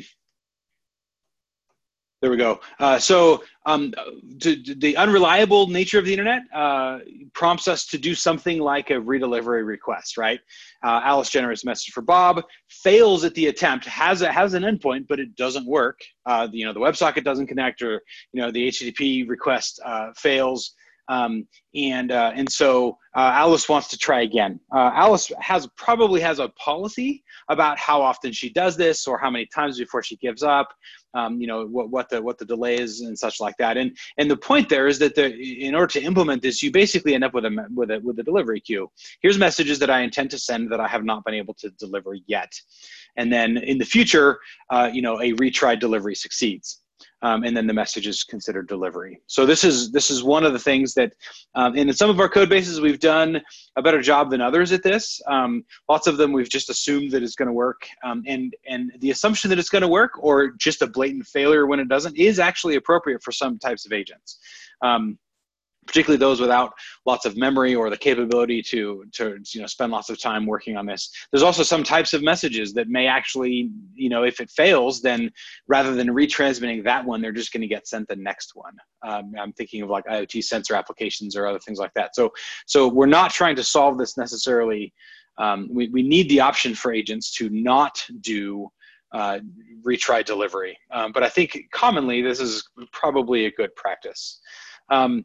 there we go. Uh, so um, to, to the unreliable nature of the internet uh, prompts us to do something like a redelivery request, right? Uh, Alice generates a message for Bob, fails at the attempt, has a, has an endpoint, but it doesn't work. Uh, you know, the WebSocket doesn't connect, or you know, the H T T P request uh, fails. Um, and uh, and so uh, Alice wants to try again. Uh, Alice has probably has a policy about how often she does this, or how many times before she gives up. Um, you know, what what the what the delay is and such like that. And and the point there is that the in order to implement this, you basically end up with a with a with a delivery queue. Here's messages that I intend to send that I have not been able to deliver yet. And then in the future, uh, you know, a retried delivery succeeds. Um, and then the message is considered delivery. So this is this is one of the things that, um, and in some of our code bases, we've done a better job than others at this. Um, lots of them we've just assumed that it's going to work, um, and and the assumption that it's going to work, or just a blatant failure when it doesn't, is actually appropriate for some types of agents. Um, particularly those without lots of memory or the capability to, to you know, spend lots of time working on this. There's also some types of messages that may actually, you know, if it fails, then rather than retransmitting that one, they're just going to get sent the next one. Um, I'm thinking of like IoT sensor applications or other things like that. So, so we're not trying to solve this necessarily. Um, we, we need the option for agents to not do uh, retry delivery. Um, but I think commonly this is probably a good practice. Um,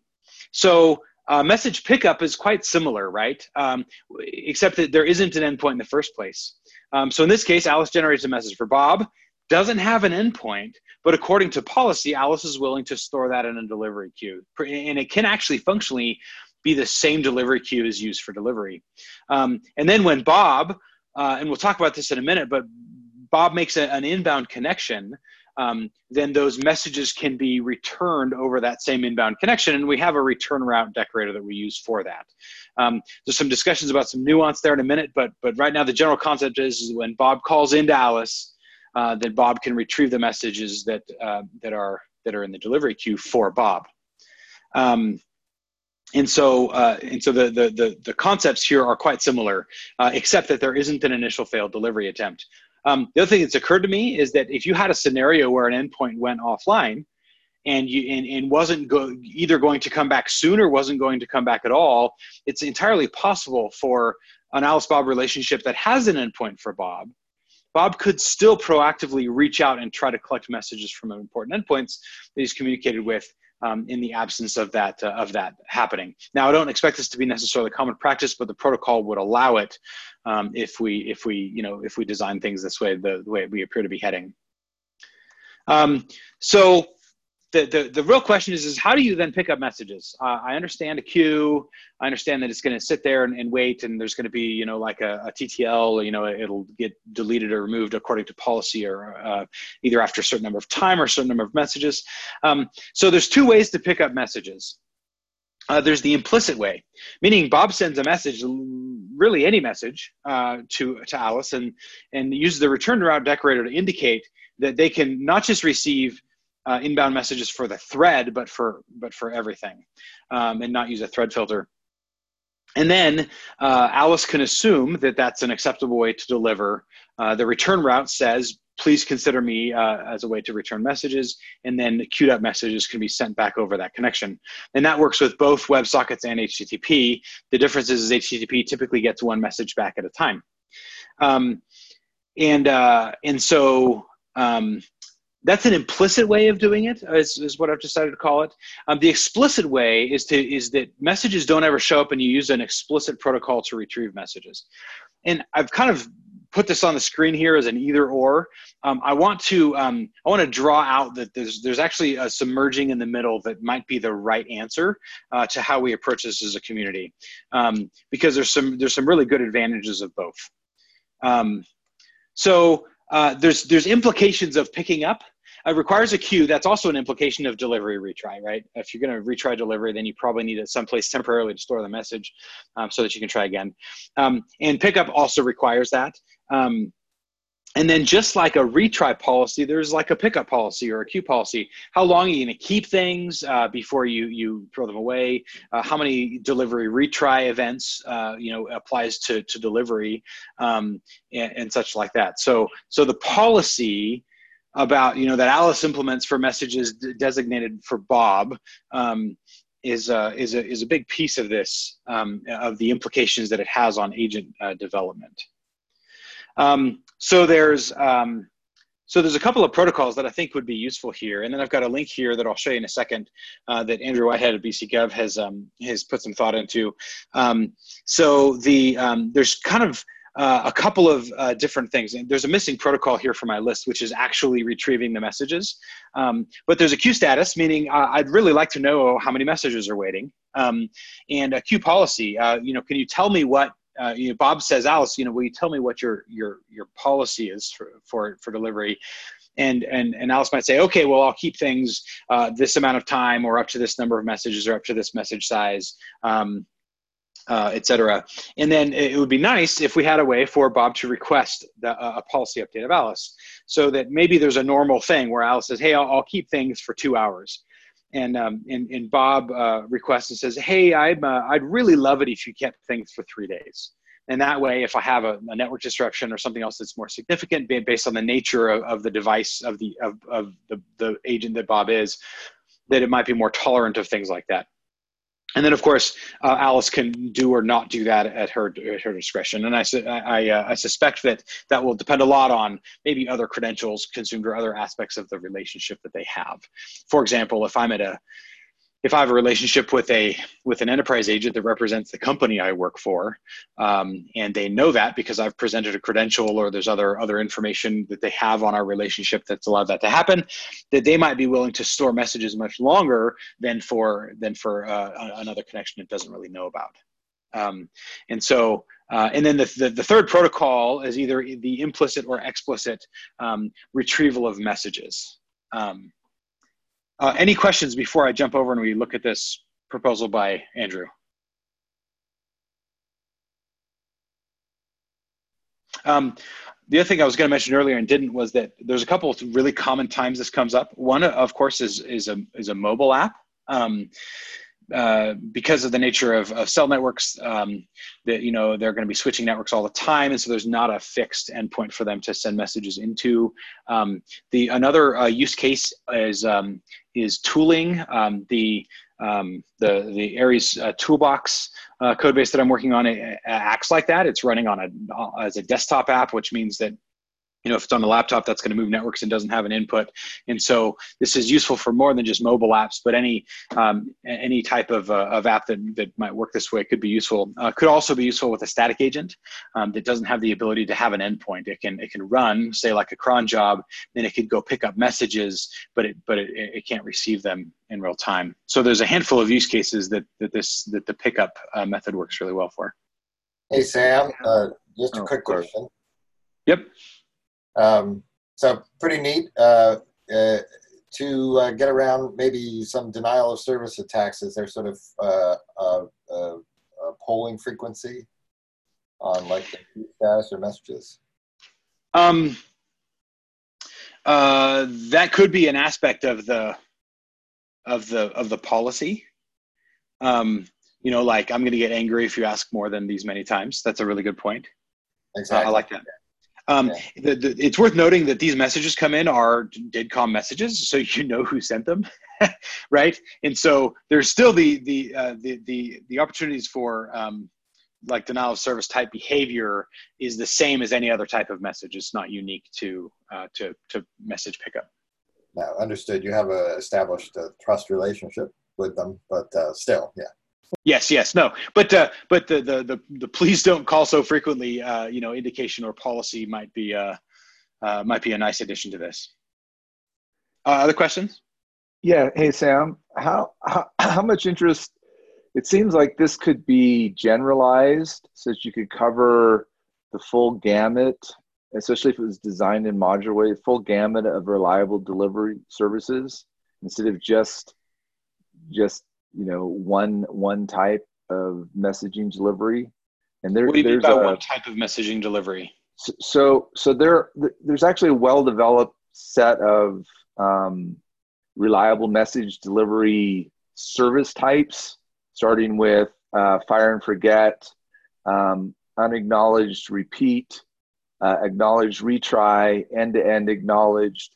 So uh, message pickup is quite similar, right? Um, except that there isn't an endpoint in the first place. Um, so in this case, Alice generates a message for Bob, doesn't have an endpoint, but according to policy, Alice is willing to store that in a delivery queue. And it can actually functionally be the same delivery queue as used for delivery. Um, and then when Bob, uh, and we'll talk about this in a minute, but Bob makes a, an inbound connection, Um, then those messages can be returned over that same inbound connection, and we have a return route decorator that we use for that. Um, there's some discussions about some nuance there in a minute, but but right now the general concept is, is when Bob calls into Alice, uh, then Bob can retrieve the messages that uh, that are that are in the delivery queue for Bob. Um, And so, uh, and so the, the the the concepts here are quite similar, uh, except that there isn't an initial failed delivery attempt. Um, the other thing that's occurred to me is that if you had a scenario where an endpoint went offline and you and, and wasn't go, either going to come back soon or wasn't going to come back at all, it's entirely possible for an Alice-Bob relationship that has an endpoint for Bob. Bob could still proactively reach out and try to collect messages from important endpoints that he's communicated with um, in the absence of that uh, of that happening. Now, I don't expect this to be necessarily common practice, but the protocol would allow it um, if we if we you know if we design things this way, the, the way we appear to be heading. Um, so the, the the real question is is how do you then pick up messages? Uh, I understand a queue. I understand that it's going to sit there and, and wait, and there's going to be you know like a, a T T L. You know, it'll get deleted or removed according to policy, or uh, either after a certain number of time or a certain number of messages. Um, so there's two ways to pick up messages. Uh, there's the implicit way, meaning Bob sends a message, really any message, uh, to to Alice, and and uses the return route decorator to indicate that they can not just receive uh, inbound messages for the thread, but for but for everything, um, and not use a thread filter. And then uh, Alice can assume that that's an acceptable way to deliver. Uh, the return route says, please consider me uh, as a way to return messages, and then queued up messages can be sent back over that connection. And that works with both WebSockets and H T T P. The difference is, is H T T P typically gets one message back at a time. Um, and, uh, and so um, that's an implicit way of doing it, is, is what I've decided to call it. Um, the explicit way is, to, is that messages don't ever show up and you use an explicit protocol to retrieve messages. And I've kind of put this on the screen here as an either or. Um, I want to um, I want to draw out that there's there's actually a submerging in the middle that might be the right answer uh, to how we approach this as a community, um, because there's some there's some really good advantages of both. Um, so uh, there's there's implications of picking up. It requires a queue. That's also an implication of delivery retry, right? If you're going to retry delivery, then you probably need it someplace temporarily to store the message um, so that you can try again. Um, and pickup also requires that. Um, and then just like a retry policy, there's like a pickup policy or a queue policy. How long are you going to keep things uh, before you, you throw them away? Uh, how many delivery retry events, uh, you know, applies to, to delivery um, and, and such like that. So, so the policy about, you know, that Alice implements for messages designated for Bob um, is, uh, is, a, is a big piece of this, um, of the implications that it has on agent uh, development. Um, so there's, um, so there's a couple of protocols that I think would be useful here. And then I've got a link here that I'll show you in a second uh, that Andrew Whitehead at B C Gov has, um, has put some thought into. Um, so the, um, there's kind of, Uh, a couple of uh, different things. And there's a missing protocol here for my list, which is actually retrieving the messages. Um, but there's a queue status, meaning uh, I'd really like to know how many messages are waiting. Um, and a queue policy, uh, you know, can you tell me what, uh, you know, Bob says, Alice, you know, will you tell me what your, your, your policy is for, for, for delivery? And, and, and Alice might say, okay, well, I'll keep things uh, this amount of time or up to this number of messages or up to this message size. Um, Uh, et cetera. And then it would be nice if we had a way for Bob to request the, uh, a policy update of Alice, so that maybe there's a normal thing where Alice says, hey, I'll, I'll keep things for two hours. And, um, and, and Bob uh, requests and says, hey, I'm, uh, I'd really love it if you kept things for three days. And that way, if I have a, a network disruption or something else that's more significant based on the nature of, of the device of, the, of, of the, the agent that Bob is, that it might be more tolerant of things like that. And then, of course, uh, Alice can do or not do that at her at her discretion. And I I, uh, I suspect that that will depend a lot on maybe other credentials consumed or other aspects of the relationship that they have. For example, if I'm at a if I have a relationship with a with an enterprise agent that represents the company I work for, um, and they know that because I've presented a credential or there's other other information that they have on our relationship that's allowed that to happen, that they might be willing to store messages much longer than for than for uh, another connection it doesn't really know about. Um, and so, uh, and then the, the the third protocol is either the implicit or explicit um, retrieval of messages. Um, Uh, any questions before I jump over and we look at this proposal by Andrew? Um, the other thing I was going to mention earlier and didn't was that there's a couple of really common times this comes up. One, of course, is is a is a mobile app. Um, uh, because of the nature of, of cell networks, um, that, you know, they're going to be switching networks all the time. And so there's not a fixed endpoint for them to send messages into. Um, the another uh, use case is, um, is tooling. Um, the, um, the, the Aries uh, toolbox uh, code base that I'm working on, it, it acts like that. It's running on a, as a desktop app, which means that, you know, if it's on the laptop, that's going to move networks and doesn't have an input. And so this is useful for more than just mobile apps, but any um, any type of, uh, of app that, that might work this way could be useful. Uh, could also be useful with a static agent um, that doesn't have the ability to have an endpoint. It can it can run, say, like a cron job, then it could go pick up messages, but it but it, it can't receive them in real time. So there's a handful of use cases that that this that the pickup uh, method works really well for. Hey Sam, uh, just a oh, quick question. Yep. Um, so pretty neat uh, uh, to uh, get around maybe some denial of service attacks? Is there sort of uh, uh, uh, uh, polling frequency on like the queue status or messages? Um, uh, that could be an aspect of the of the of the policy. Um, you know, like I'm going to get angry if you ask more than these many times. That's a really good point. Exactly. Uh, I like that. Um, yeah. the, the, it's worth noting that these messages come in are D I D COM messages, so you know who sent them, right? And so there's still the the uh, the, the the opportunities for um, like denial of service type behavior is the same as any other type of message. It's not unique to uh, to to message pickup. Now, understood. You have a established uh, trust relationship with them, but uh, still, yeah. Yes, yes, no, but uh, but the, the the the please don't call so frequently, uh, you know, indication or policy might be uh, uh, might be a nice addition to this. Uh, other questions? Yeah. Hey, Sam. How, how how much interest? It seems like this could be generalized, so that you could cover the full gamut, especially if it was designed in modular way, full gamut of reliable delivery services instead of just just. you know, one one type of messaging delivery. And there, what do you there's mean by a, one type of messaging delivery? So, so there, there's actually a well-developed set of um, reliable message delivery service types, starting with uh, fire and forget, um, unacknowledged repeat, uh, acknowledged retry, end-to-end acknowledged,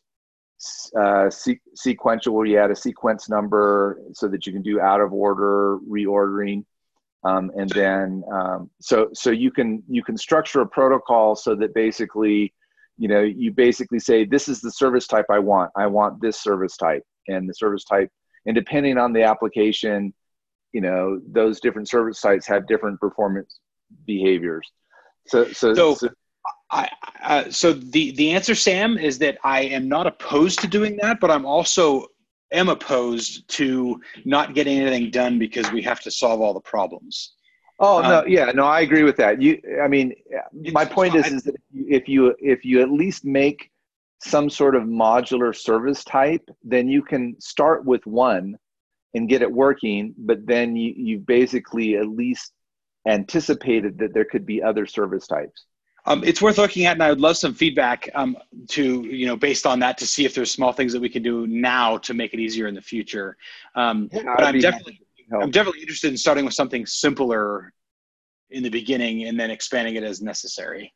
uh, se- sequential, where you add a sequence number so that you can do out of order reordering, um, and then um, so so you can you can structure a protocol so that basically, you know, you basically say, this is the service type I want. I want this service type, and the service type, and depending on the application, you know, those different service types have different performance behaviors. So so. so, so I, uh, so the, the answer, Sam, is that I am not opposed to doing that, but I'm also am opposed to not getting anything done because we have to solve all the problems. Oh, no, Um, yeah, no, I agree with that. You, I mean, my point is, is that if you, if you at least make some sort of modular service type, then you can start with one and get it working, but then you, you basically at least anticipated that there could be other service types. Um, it's worth looking at, and I would love some feedback um, to, you know, based on that, to see if there's small things that we can do now to make it easier in the future. Um, Yeah, but I'd I'm be definitely, happy to help. I'm definitely interested in starting with something simpler in the beginning and then expanding it as necessary.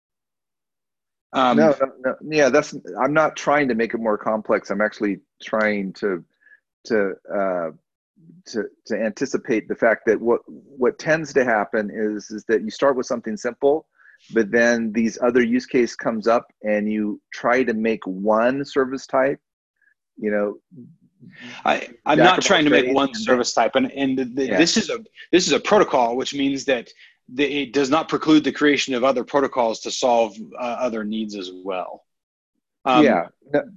Um, no, no, no, yeah, that's, I'm not trying to make it more complex. I'm actually trying to, to, uh, to, to anticipate the fact that what, what tends to happen is, is that you start with something simple, but then these other use case comes up and you try to make one service type, you know. I, I'm not trying to make one service type, and, and the, the, yeah. this is a this is a protocol, which means that the, it does not preclude the creation of other protocols to solve uh, other needs as well. Um, yeah,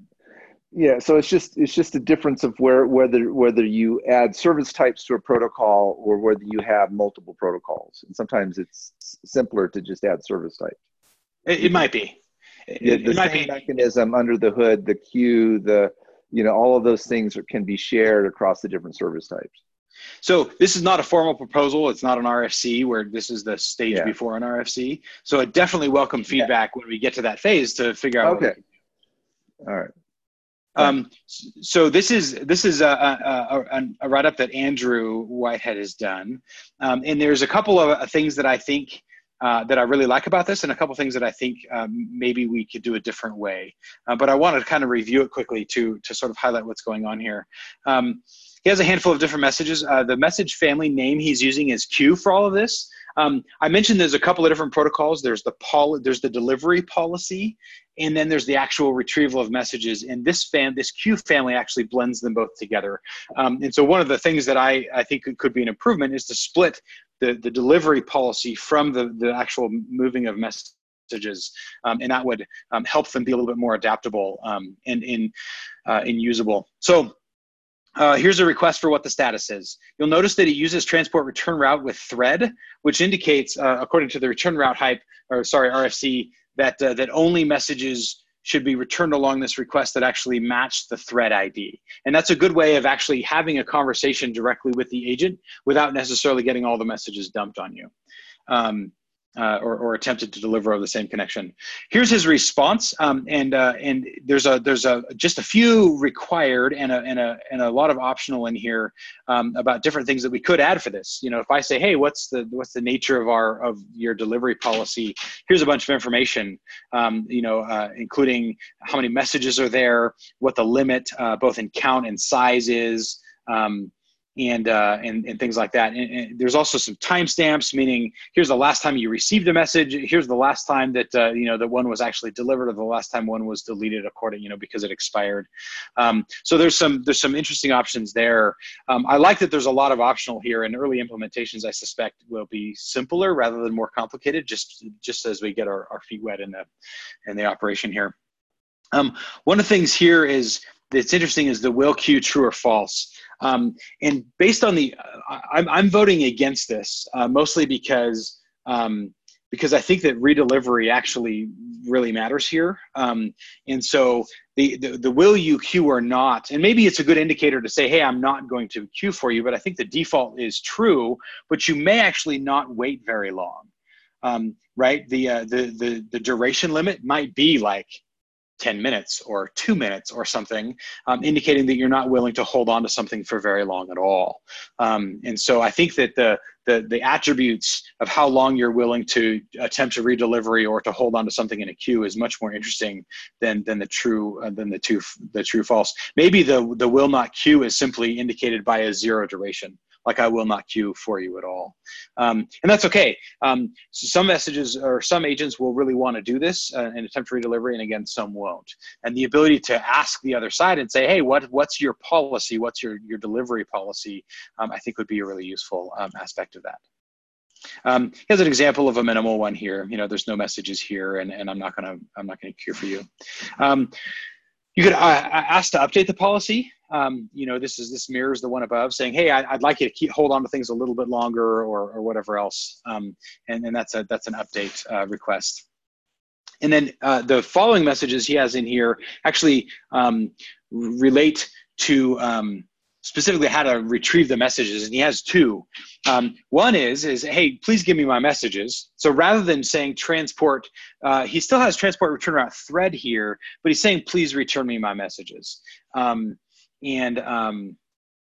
yeah. So it's just it's just a difference of where whether whether you add service types to a protocol or whether you have multiple protocols, and sometimes it's simpler to just add service types. It, it might be. It, the it might same be. mechanism under the hood, the queue, the you know, all of those things are, can be shared across the different service types. So this is not a formal proposal. It's not an R F C where this is the stage yeah. before an R F C. So I definitely welcome feedback yeah. when we get to that phase to figure out. Okay. All right. Um, so this is this is a, a, a, a write-up that Andrew Whitehead has done, um, and there's a couple of things that I think uh, that I really like about this, and a couple of things that I think um, maybe we could do a different way. Uh, but I wanted to kind of review it quickly to to sort of highlight what's going on here. Um, he has a handful of different messages. Uh, the message family name he's using is Q for all of this. Um, I mentioned there's a couple of different protocols. There's the pol there's the delivery policy, and then there's the actual retrieval of messages. And this fam this Q family actually blends them both together. Um, and so one of the things that I, I think could be an improvement is to split the, the delivery policy from the, the actual moving of messages. Um, and that would um, help them be a little bit more adaptable um, and, and, uh, and usable. So Uh, here's a request for what the status is. You'll notice that it uses transport return route with thread, which indicates, uh, according to the return route hype, or sorry, R F C, that uh, that only messages should be returned along this request that actually match the thread I D. And that's a good way of actually having a conversation directly with the agent without necessarily getting all the messages dumped on you. Um, Uh, or, or attempted to deliver over the same connection. Here's his response, um, and uh, and there's a there's a just a few required and a and a and a lot of optional in here um, about different things that we could add for this. You know, if I say, hey, what's the what's the nature of our of your delivery policy? Here's a bunch of information. Um, you know, uh, including how many messages are there, what the limit uh, both in count and size is. Um, And, uh, and and things like that. And, and there's also some timestamps, meaning here's the last time you received a message. Here's the last time that uh, you know the one was actually delivered, or the last time one was deleted according, you know, because it expired. Um, so there's some there's some interesting options there. Um, I like that there's a lot of optional here, and early implementations I suspect will be simpler rather than more complicated. Just just as we get our, our feet wet in the in the operation here. Um, one of the things here is that's interesting is the will queue true or false. Um, and based on the, uh, I'm, I'm voting against this uh, mostly because um, because I think that redelivery actually really matters here. Um, and so the, the the will you queue or not, and maybe it's a good indicator to say, hey, I'm not going to queue for you, but I think the default is true, but you may actually not wait very long, um, right? The, uh, the the the duration limit might be like ten minutes or two minutes or something, um, indicating that you're not willing to hold on to something for very long at all. Um, and so I think that the, the, the attributes of how long you're willing to attempt to redelivery or to hold on to something in a queue is much more interesting than, than the true, uh, than the two, the true false. Maybe the, the will not queue is simply indicated by a zero duration. Like I will not queue for you at all. Um, and that's okay. Um, so some messages or some agents will really want to do this uh, and attempt redelivery, and again, some won't. And the ability to ask the other side and say, hey, what, what's your policy? What's your, your delivery policy? Um, I think would be a really useful um, aspect of that. Um, here's an example of a minimal one here. You know, there's no messages here, and, and I'm not gonna, I'm not gonna queue for you. Um, You could uh, ask to update the policy. Um, you know, this is this mirrors the one above, saying, "Hey, I, I'd like you to keep hold on to things a little bit longer, or or whatever else." Um, and and that's a that's an update uh, request. And then uh, the following messages he has in here actually um, relate to um, specifically how to retrieve the messages, and he has two. Um, one is, is, hey, please give me my messages. So rather than saying transport, uh, he still has transport return route thread here, but he's saying, please return me my messages. Um, and um,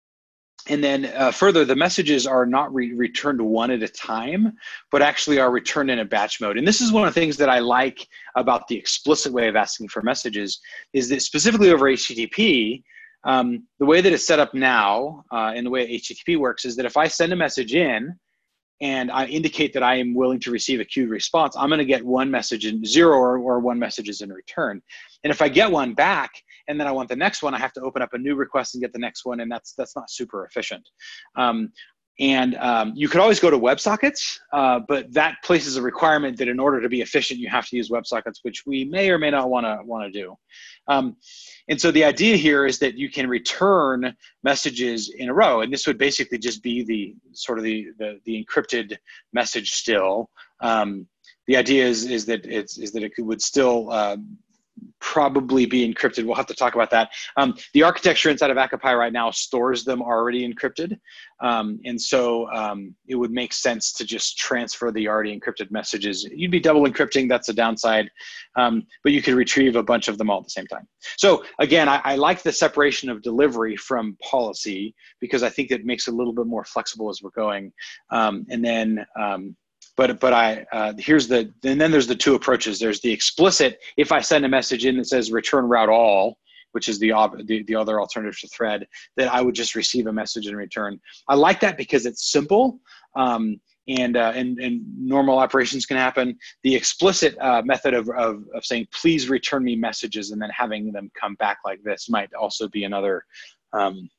and then uh, further, the messages are not re returned one at a time, but actually are returned in a batch mode. And this is one of the things that I like about the explicit way of asking for messages, is that specifically over H T T P, Um, the way that it's set up now uh, and the way H T T P works is that if I send a message in and I indicate that I am willing to receive a queued response, I'm going to get one message in zero or, or one message is in return. And if I get one back and then I want the next one, I have to open up a new request and get the next one, and that's that's not super efficient. Um, And um, you could always go to WebSockets, uh, but that places a requirement that in order to be efficient, you have to use WebSockets, which we may or may not want to want to do. Um, and so the idea here is that you can return messages in a row, and this would basically just be the sort of the the, the encrypted message still. Um, the idea is is that it's is that it would still uh, probably be encrypted. We'll have to talk about that. Um, the architecture inside of Akapai right now stores them already encrypted. Um, and so um, it would make sense to just transfer the already encrypted messages. You'd be double encrypting, that's a downside, um, but you could retrieve a bunch of them all at the same time. So again, I, I like the separation of delivery from policy because I think it makes it a little bit more flexible as we're going. Um, and then, um, But but I uh, here's the and then there's the two approaches. There's the explicit. If I send a message in that says return route all, which is the the, the other alternative to thread, that I would just receive a message in return. I like that because it's simple um, and uh, and and normal operations can happen. The explicit uh, method of, of of saying please return me messages and then having them come back like this might also be another um,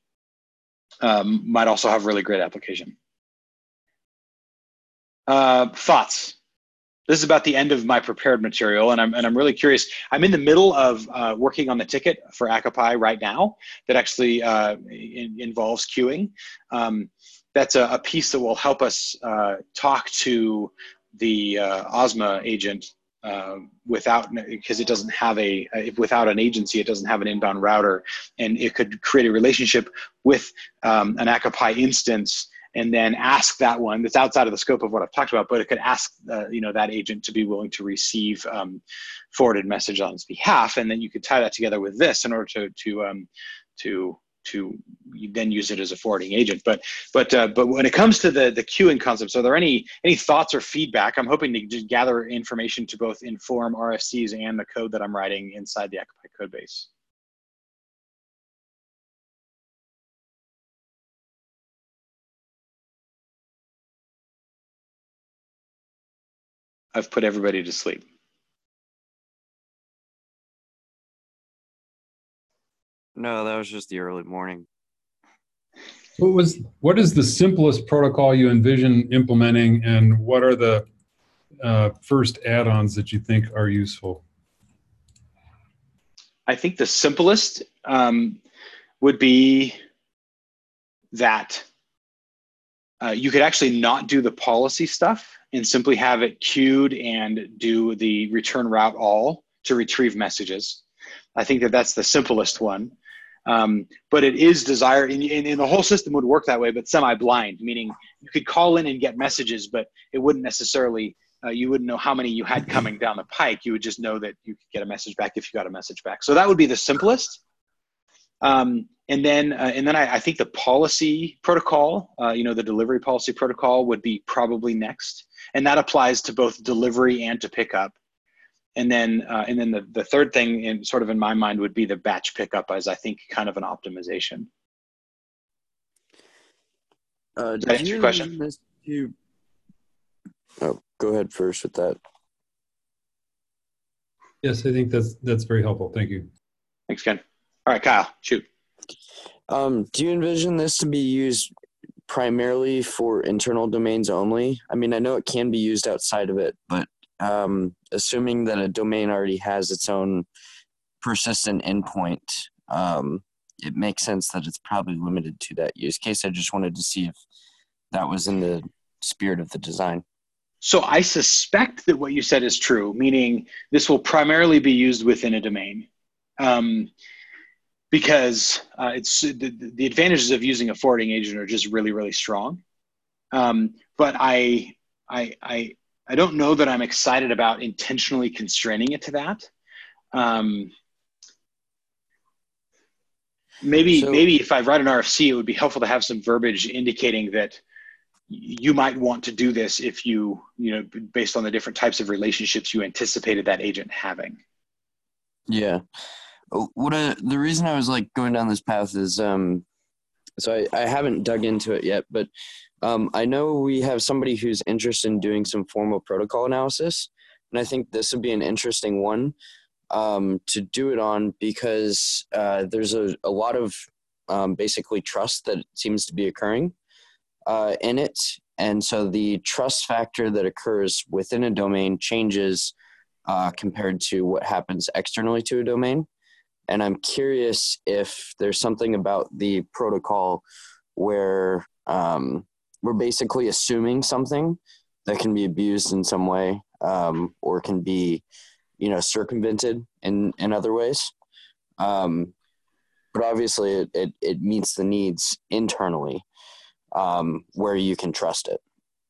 um, might also have really great application. Uh, thoughts. This is about the end of my prepared material, and I'm and I'm really curious. I'm in the middle of uh, working on the ticket for Akapai right now that actually uh, in, involves queuing. Um, that's a, a piece that will help us uh, talk to the uh, Ozma agent uh, without, because it doesn't have a, without an agency, it doesn't have an inbound router, and it could create a relationship with um, an Akapai instance and then ask that one that's outside of the scope of what I've talked about, but it could ask, uh, you know, that agent to be willing to receive um, forwarded message on its behalf. And then you could tie that together with this in order to, to, um, to, to then use it as a forwarding agent. But, but, uh, but when it comes to the, the queuing concepts, are there any, any thoughts or feedback? I'm hoping to just gather information to both inform R F Cs and the code that I'm writing inside the Akapai code base. I've put everybody to sleep. No, that was just the early morning. What was what is the simplest protocol you envision implementing, and what are the uh, first add-ons that you think are useful? I think the simplest um, would be that uh, you could actually not do the policy stuff and simply have it queued and do the return route all to retrieve messages. I think that that's the simplest one. Um, but it is desired, and, and, and the whole system would work that way, but semi-blind, meaning you could call in and get messages, but it wouldn't necessarily, uh, you wouldn't know how many you had coming down the pike. You would just know that you could get a message back if you got a message back. So that would be the simplest. Um, and then, uh, and then I, I think the policy protocol, uh, you know, the delivery policy protocol would be probably next. And that applies to both delivery and to pickup. And then, uh, and then the, the third thing in sort of in my mind would be the batch pickup as I think kind of an optimization. Uh, Does that answer your question? This, you... Oh, go ahead first with that. Yes, I think that's that's very helpful. Thank you. Thanks, Ken. All right, Kyle, shoot. Um, do you envision this to be used primarily for internal domains only? I mean, I know it can be used outside of it, but um, assuming that a domain already has its own persistent endpoint, um, it makes sense that it's probably limited to that use case. I just wanted to see if that was in the spirit of the design. So I suspect that what you said is true, meaning this will primarily be used within a domain. Um, because uh, it's the, the advantages of using a forwarding agent are just really, really strong. Um, but I, I, I, I don't know that I'm excited about intentionally constraining it to that. Um, maybe, so, maybe if I write an R F C, it would be helpful to have some verbiage indicating that you might want to do this if you, you know, based on the different types of relationships you anticipated that agent having. Yeah. What I, the reason I was like going down this path is, um, so I, I haven't dug into it yet, but um, I know we have somebody who's interested in doing some formal protocol analysis. And I think this would be an interesting one um, to do it on because uh, there's a, a lot of um, basically trust that seems to be occurring uh, in it. And so the trust factor that occurs within a domain changes uh, compared to what happens externally to a domain. And I'm curious if there's something about the protocol where um, we're basically assuming something that can be abused in some way um, or can be, you know, circumvented in, in other ways. Um, but obviously it, it, it meets the needs internally um, where you can trust it.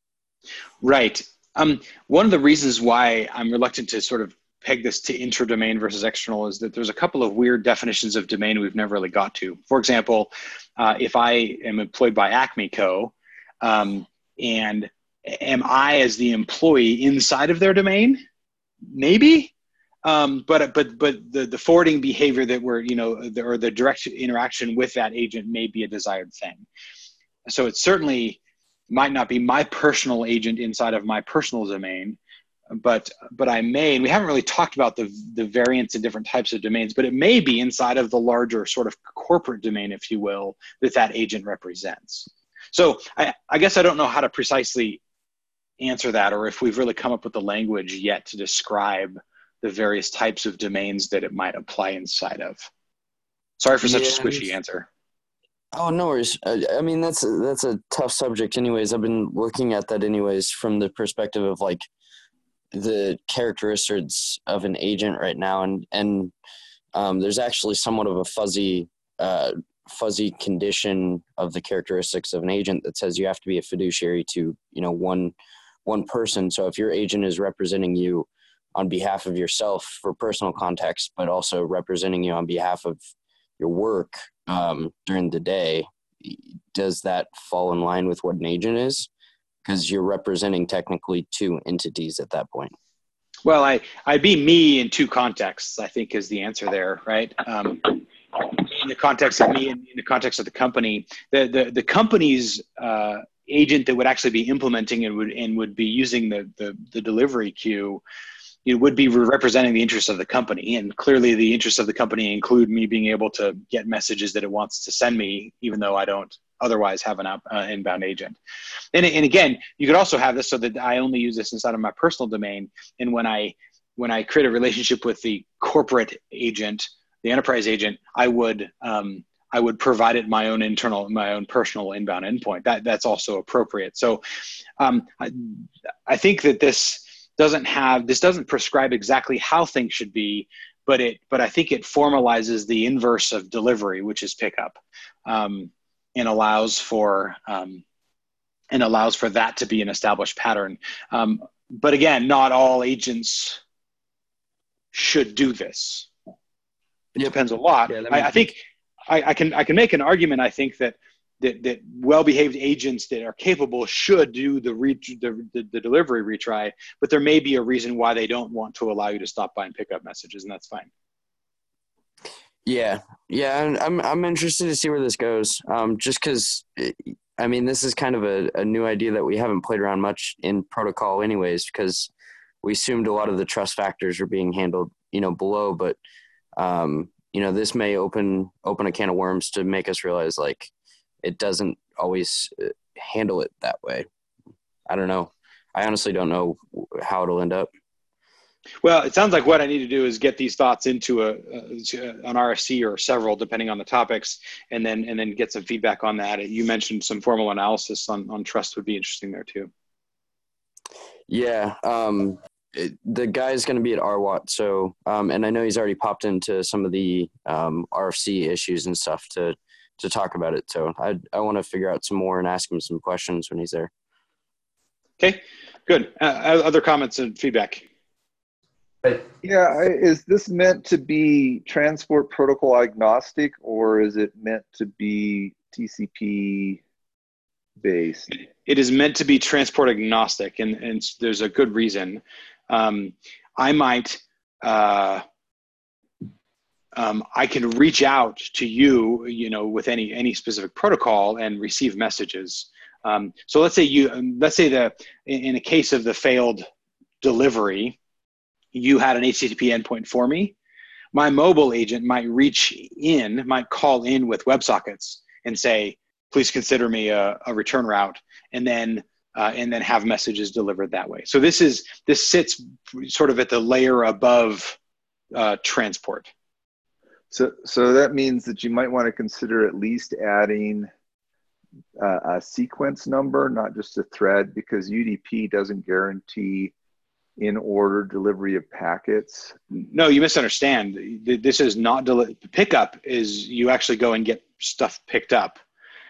Right. Um, one of the reasons why I'm reluctant to sort of peg this to intra-domain versus external is that there's a couple of weird definitions of domain we've never really got to. For example, uh, if I am employed by Acme Co, um, and am I as the employee inside of their domain? Maybe, um, but but but the the forwarding behavior that we're you know the, or the direct interaction with that agent may be a desired thing. So it certainly might not be my personal agent inside of my personal domain. But but I may, and we haven't really talked about the the variants in different types of domains, but it may be inside of the larger sort of corporate domain, if you will, that that agent represents. So I, I guess I don't know how to precisely answer that, or if we've really come up with the language yet to describe the various types of domains that it might apply inside of. Sorry for such yeah, a squishy answer. Oh, no worries. I, I mean, that's a, that's a tough subject anyways. I've been looking at that anyways from the perspective of like, the characteristics of an agent right now, and and um, there's actually somewhat of a fuzzy uh, fuzzy condition of the characteristics of an agent that says you have to be a fiduciary to, you know, one one person. So if your agent is representing you on behalf of yourself for personal context, but also representing you on behalf of your work um, during the day, does that fall in line with what an agent is? Because you're representing technically two entities at that point. Well, I, I'd be me in two contexts, I think is the answer there, right? Um, in the context of me and in the context of the company, the, the, the company's uh, agent that would actually be implementing and would, and would be using the, the, the delivery queue, it would be representing the interests of the company. And clearly the interests of the company include me being able to get messages that it wants to send me, even though I don't otherwise have an out, uh, inbound agent. And, and again, you could also have this so that I only use this inside of my personal domain. And when I, when I create a relationship with the corporate agent, the enterprise agent, I would, um, I would provide it my own internal, my own personal inbound endpoint. That, that's also appropriate. So um, I, I think that this doesn't have, this doesn't prescribe exactly how things should be, but it, but I think it formalizes the inverse of delivery, which is pickup, um, and allows for, um, and allows for that to be an established pattern. Um, but again, not all agents should do this. It yep. depends a lot. Yeah, I, I think I, I can I can make an argument. I think that that, that well-behaved agents that are capable should do the, re, the, the the delivery retry, but there may be a reason why they don't want to allow you to stop by and pick up messages, and that's fine. Yeah, yeah, and I'm I'm interested to see where this goes. Um, just because, I mean, this is kind of a, a new idea that we haven't played around much in protocol, anyways, because we assumed a lot of the trust factors are being handled, you know, below, but um, you know, this may open open a can of worms to make us realize like it doesn't always handle it that way. I don't know. I honestly don't know how it'll end up. Well, it sounds like what I need to do is get these thoughts into a, a an R F C or several, depending on the topics, and then and then get some feedback on that. You mentioned some formal analysis on, on trust would be interesting there too. Yeah, um, it, the guy's going to be at R W A T, so um, and I know he's already popped into some of the um, R F C issues and stuff to to talk about it. So I I want to figure out some more and ask him some questions when he's there. Okay, good. Uh, other comments and feedback? Yeah, is this meant to be transport protocol agnostic, or is it meant to be T C P based? It is meant to be transport agnostic, and, and there's a good reason. Um, I might, uh, um, I can reach out to you, you know, with any any specific protocol and receive messages. Um, so let's say you, let's say the in, in a case of the failed delivery, you had an H T T P endpoint for me. My mobile agent might reach in, might call in with WebSockets and say, please consider me a, a return route, and then uh, and then have messages delivered that way. So this is this sits sort of at the layer above uh, transport. So so that means that you might want to consider at least adding uh, a sequence number, not just a thread, because U D P doesn't guarantee in order delivery of packets. No, you misunderstand. This is not deli- pickup is you actually go and get stuff picked up.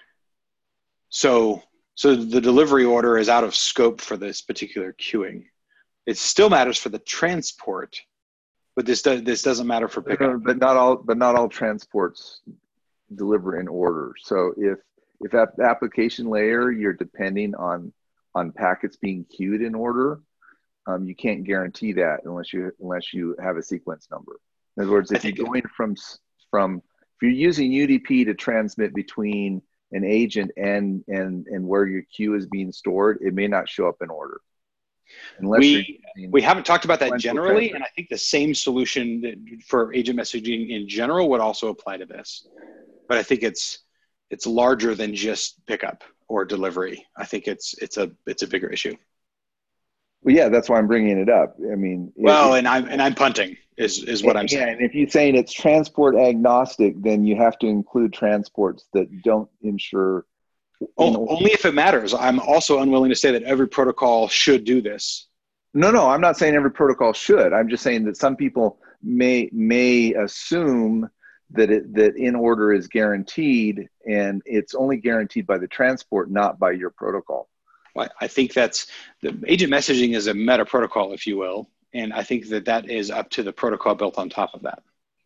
So, so the delivery order is out of scope for this particular queuing. It still matters for the transport, but this does, this doesn't matter for pickup. But not all, but not all transports deliver in order. So if, if at the application layer, you're depending on, on packets being queued in order, Um, you can't guarantee that unless you unless you have a sequence number. In other words, if you're going from from if you're using U D P to transmit between an agent and and and where your queue is being stored, it may not show up in order. Unless we we haven't talked about that generally, and I think the same solution that for agent messaging in general would also apply to this. But I think it's it's larger than just pickup or delivery. I think it's it's a it's a bigger issue. Well, yeah, that's why I'm bringing it up. I mean, well, it, and I'm and I'm punting is is what I'm yeah, saying. And if you're saying it's transport agnostic, then you have to include transports that don't ensure. Oh, only if it matters. I'm also unwilling to say that every protocol should do this. No, no, I'm not saying every protocol should. I'm just saying that some people may may assume that it that in order is guaranteed, and it's only guaranteed by the transport, not by your protocol. Well, I think that's the agent messaging is a meta protocol, if you will, and I think that that is up to the protocol built on top of that.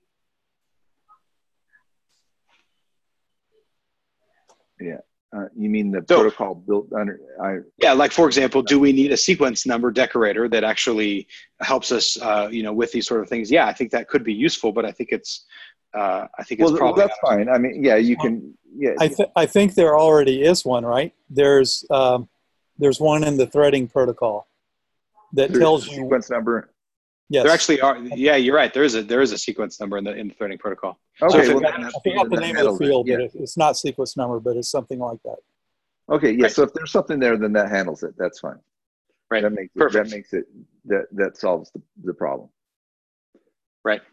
Yeah. Uh, you mean the So- protocol built under? I Yeah, like for example, do we need a sequence number decorator that actually helps us, uh, you know, with these sort of things? Yeah, I think that could be useful, but I think it's, uh, I think it's well, probably. well, that's fine. I mean, yeah, you can. Yeah, I, th- I think there already is one, right? There's um, there's one in the threading protocol that there's tells a you. sequence number. Yes. There actually are. Yeah, you're right. There is a there is a sequence number in the in the threading protocol. Okay, So if it- well, I forgot the name of the field, yeah. but it, it's not sequence number, but it's something like that. Okay, yeah. Right. So if there's something there, then that handles it. That's fine. Right. That makes it, Perfect. that makes it that that solves the, the problem. Right.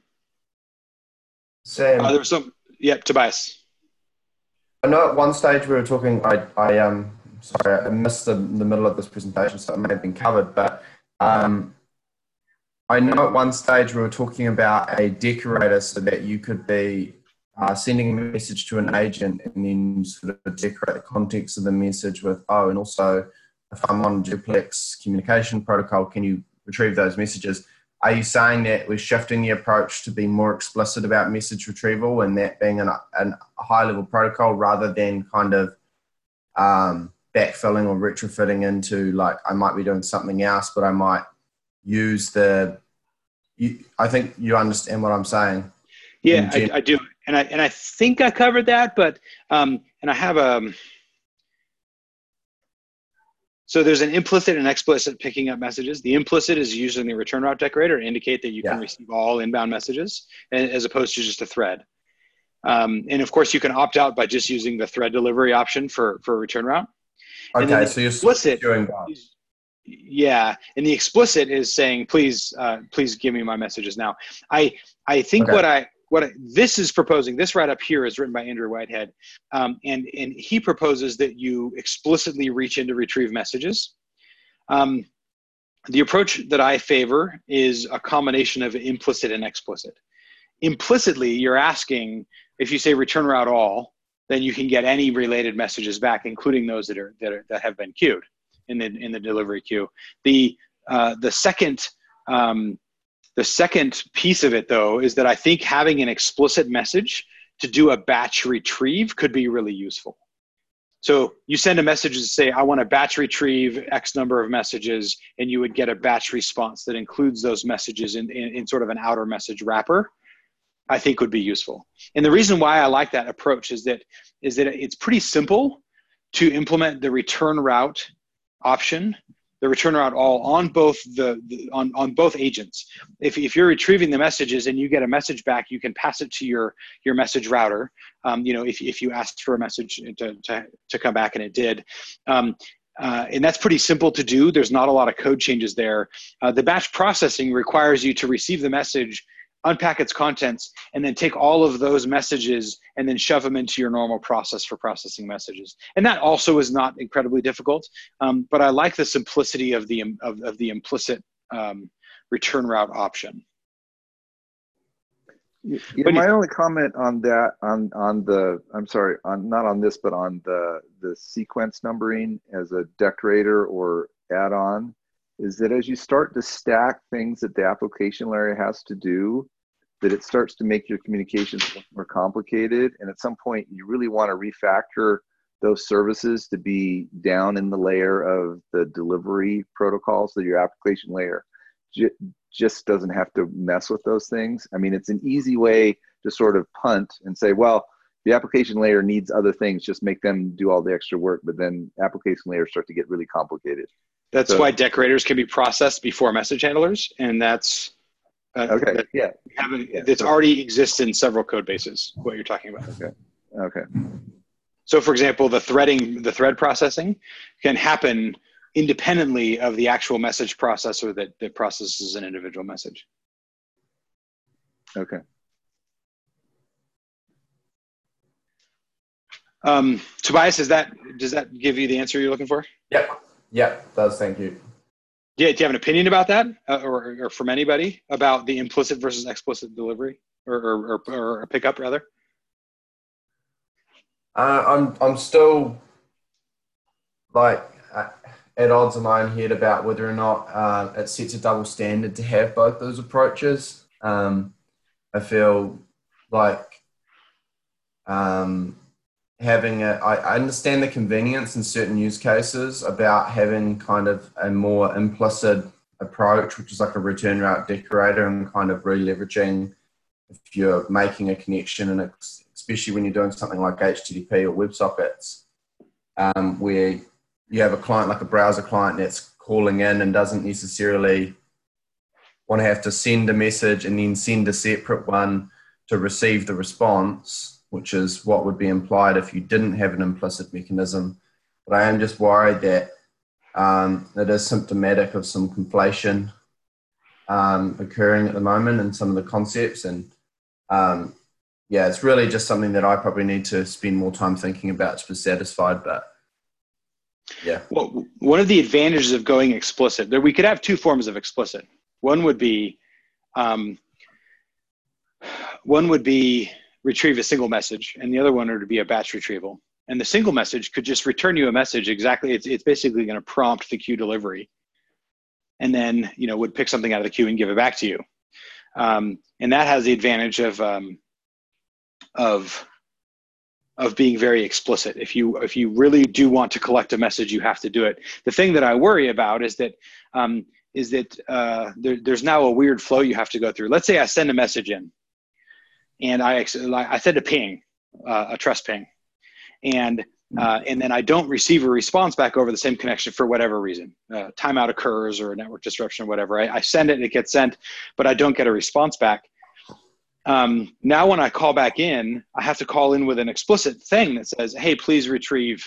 Sam, Uh, there was some. Yeah, Tobias. I know at one stage we were talking. I, I um, sorry, I missed the, the middle of this presentation, so it may have been covered. But um, I know at one stage we were talking about a decorator, so that you could be uh, sending a message to an agent and then sort of decorate the context of the message with, oh, and also if I'm on duplex communication protocol, can you retrieve those messages? Are you saying that we're shifting the approach to be more explicit about message retrieval and that being an, an, a high-level protocol rather than kind of um, backfilling or retrofitting into, like, I might be doing something else, but I might use the, you, I think you understand what I'm saying. Yeah, I, I do, and I and I think I covered that, but um, and I have a. So there's an implicit and explicit picking up messages. The implicit is using the return route decorator to indicate that you Yeah. can receive all inbound messages, and, as opposed to just a thread. Um, and of course, you can opt out by just using the thread delivery option for for return route. And then Okay, the so you're explicit doing that. is- Yeah, and the explicit is saying, please, uh, please give me my messages now. I I think Okay. what I what I, this is proposing, this right up here is written by Andrew Whitehead, um, and and he proposes that you explicitly reach in to retrieve messages. Um, the approach that I favor is a combination of implicit and explicit. Implicitly, you're asking, if you say return route all, then you can get any related messages back, including those that are that are that have been queued in the in the delivery queue. The uh, the second um, the second piece of it, though, is that I think having an explicit message to do a batch retrieve could be really useful. So you send a message to say, I want to batch retrieve X number of messages, and you would get a batch response that includes those messages in, in, in sort of an outer message wrapper, I think would be useful. And the reason why I like that approach is that is that it's pretty simple to implement the return route option, the return route all on both the, the on, on both agents. If, if you're retrieving the messages and you get a message back, you can pass it to your, your message router. Um, you know, if, if you asked for a message to, to, to come back and it did. Um, uh, and that's pretty simple to do. There's not a lot of code changes there. Uh, the batch processing requires you to receive the message, unpack its contents, and then take all of those messages and then shove them into your normal process for processing messages. And that also is not incredibly difficult, um, but I like the simplicity of the, of, of the implicit um, return route option. Yeah, yeah, my only comment on that, on on the, I'm sorry, on not on this, but on the the sequence numbering as a decorator or add-on, is that as you start to stack things that the application layer has to do, that it starts to make your communications more complicated. And at some point, you really want to refactor those services to be down in the layer of the delivery protocol, so your application layer j just doesn't have to mess with those things. I mean, it's an easy way to sort of punt and say, well, the application layer needs other things, just make them do all the extra work, but then application layers start to get really complicated. That's So- why decorators can be processed before message handlers, and that's uh, Okay, that yeah. having, Yeah, it's so- already exists in several code bases, what you're talking about. Okay, okay. So for example, the threading, the thread processing can happen independently of the actual message processor that, that processes an individual message. Okay. Um, Tobias, is that, does that give you the answer you're looking for? Yep. Yep. Does. Thank you. Do you, do you have an opinion about that, uh, or, or from anybody about the implicit versus explicit delivery, or or, or, or pickup rather? Uh, I'm I'm still like at odds in my own head about whether or not uh, it sets a double standard to have both those approaches. Um, I feel like um, having a, I, I understand the convenience in certain use cases about having kind of a more implicit approach, which is like a return route decorator, and kind of re-leveraging if you're making a connection, and it's, especially when you're doing something like H T T P or WebSockets, um, where you have a client like a browser client that's calling in and doesn't necessarily want to have to send a message and then send a separate one to receive the response, which is what would be implied if you didn't have an implicit mechanism. But I am just worried that um, it is symptomatic of some conflation um, occurring at the moment in some of the concepts. And um, yeah, it's really just something that I probably need to spend more time thinking about to be satisfied. But yeah. Well, one of the advantages of going explicit, there we could have two forms of explicit. One would be, um, one would be retrieve a single message, and the other one would be a batch retrieval. And the single message could just return you a message exactly. It's, it's basically going to prompt the queue delivery, and then you know would pick something out of the queue and give it back to you. Um, and that has the advantage of um, of of being very explicit. If you if you really do want to collect a message, you have to do it. The thing that I worry about is that um, is that uh, there, there's now a weird flow you have to go through. Let's say I send a message in, and I I send a ping, uh, a trust ping, and uh, and then I don't receive a response back over the same connection for whatever reason. Uh, timeout occurs or a network disruption or whatever. I, I send it, it gets sent, but I don't get a response back. Um, now when I call back in, I have to call in with an explicit thing that says, hey, please retrieve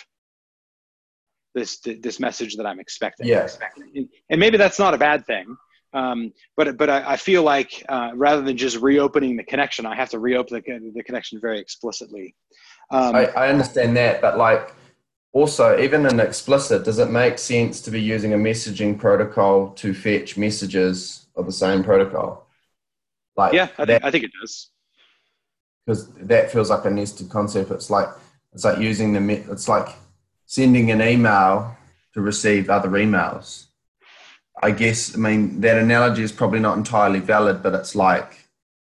this this message that I'm expecting. Yes. And maybe that's not a bad thing. Um, but but I, I feel like uh, rather than just reopening the connection, I have to reopen the, the connection very explicitly. Um, I, I understand that, but like also even in explicit, does it make sense to be using a messaging protocol to fetch messages of the same protocol? Like yeah, I think I think it does. Because that feels like a nested concept. It's like it's like using the it's like sending an email to receive other emails. I guess, I mean, that analogy is probably not entirely valid, but it's like,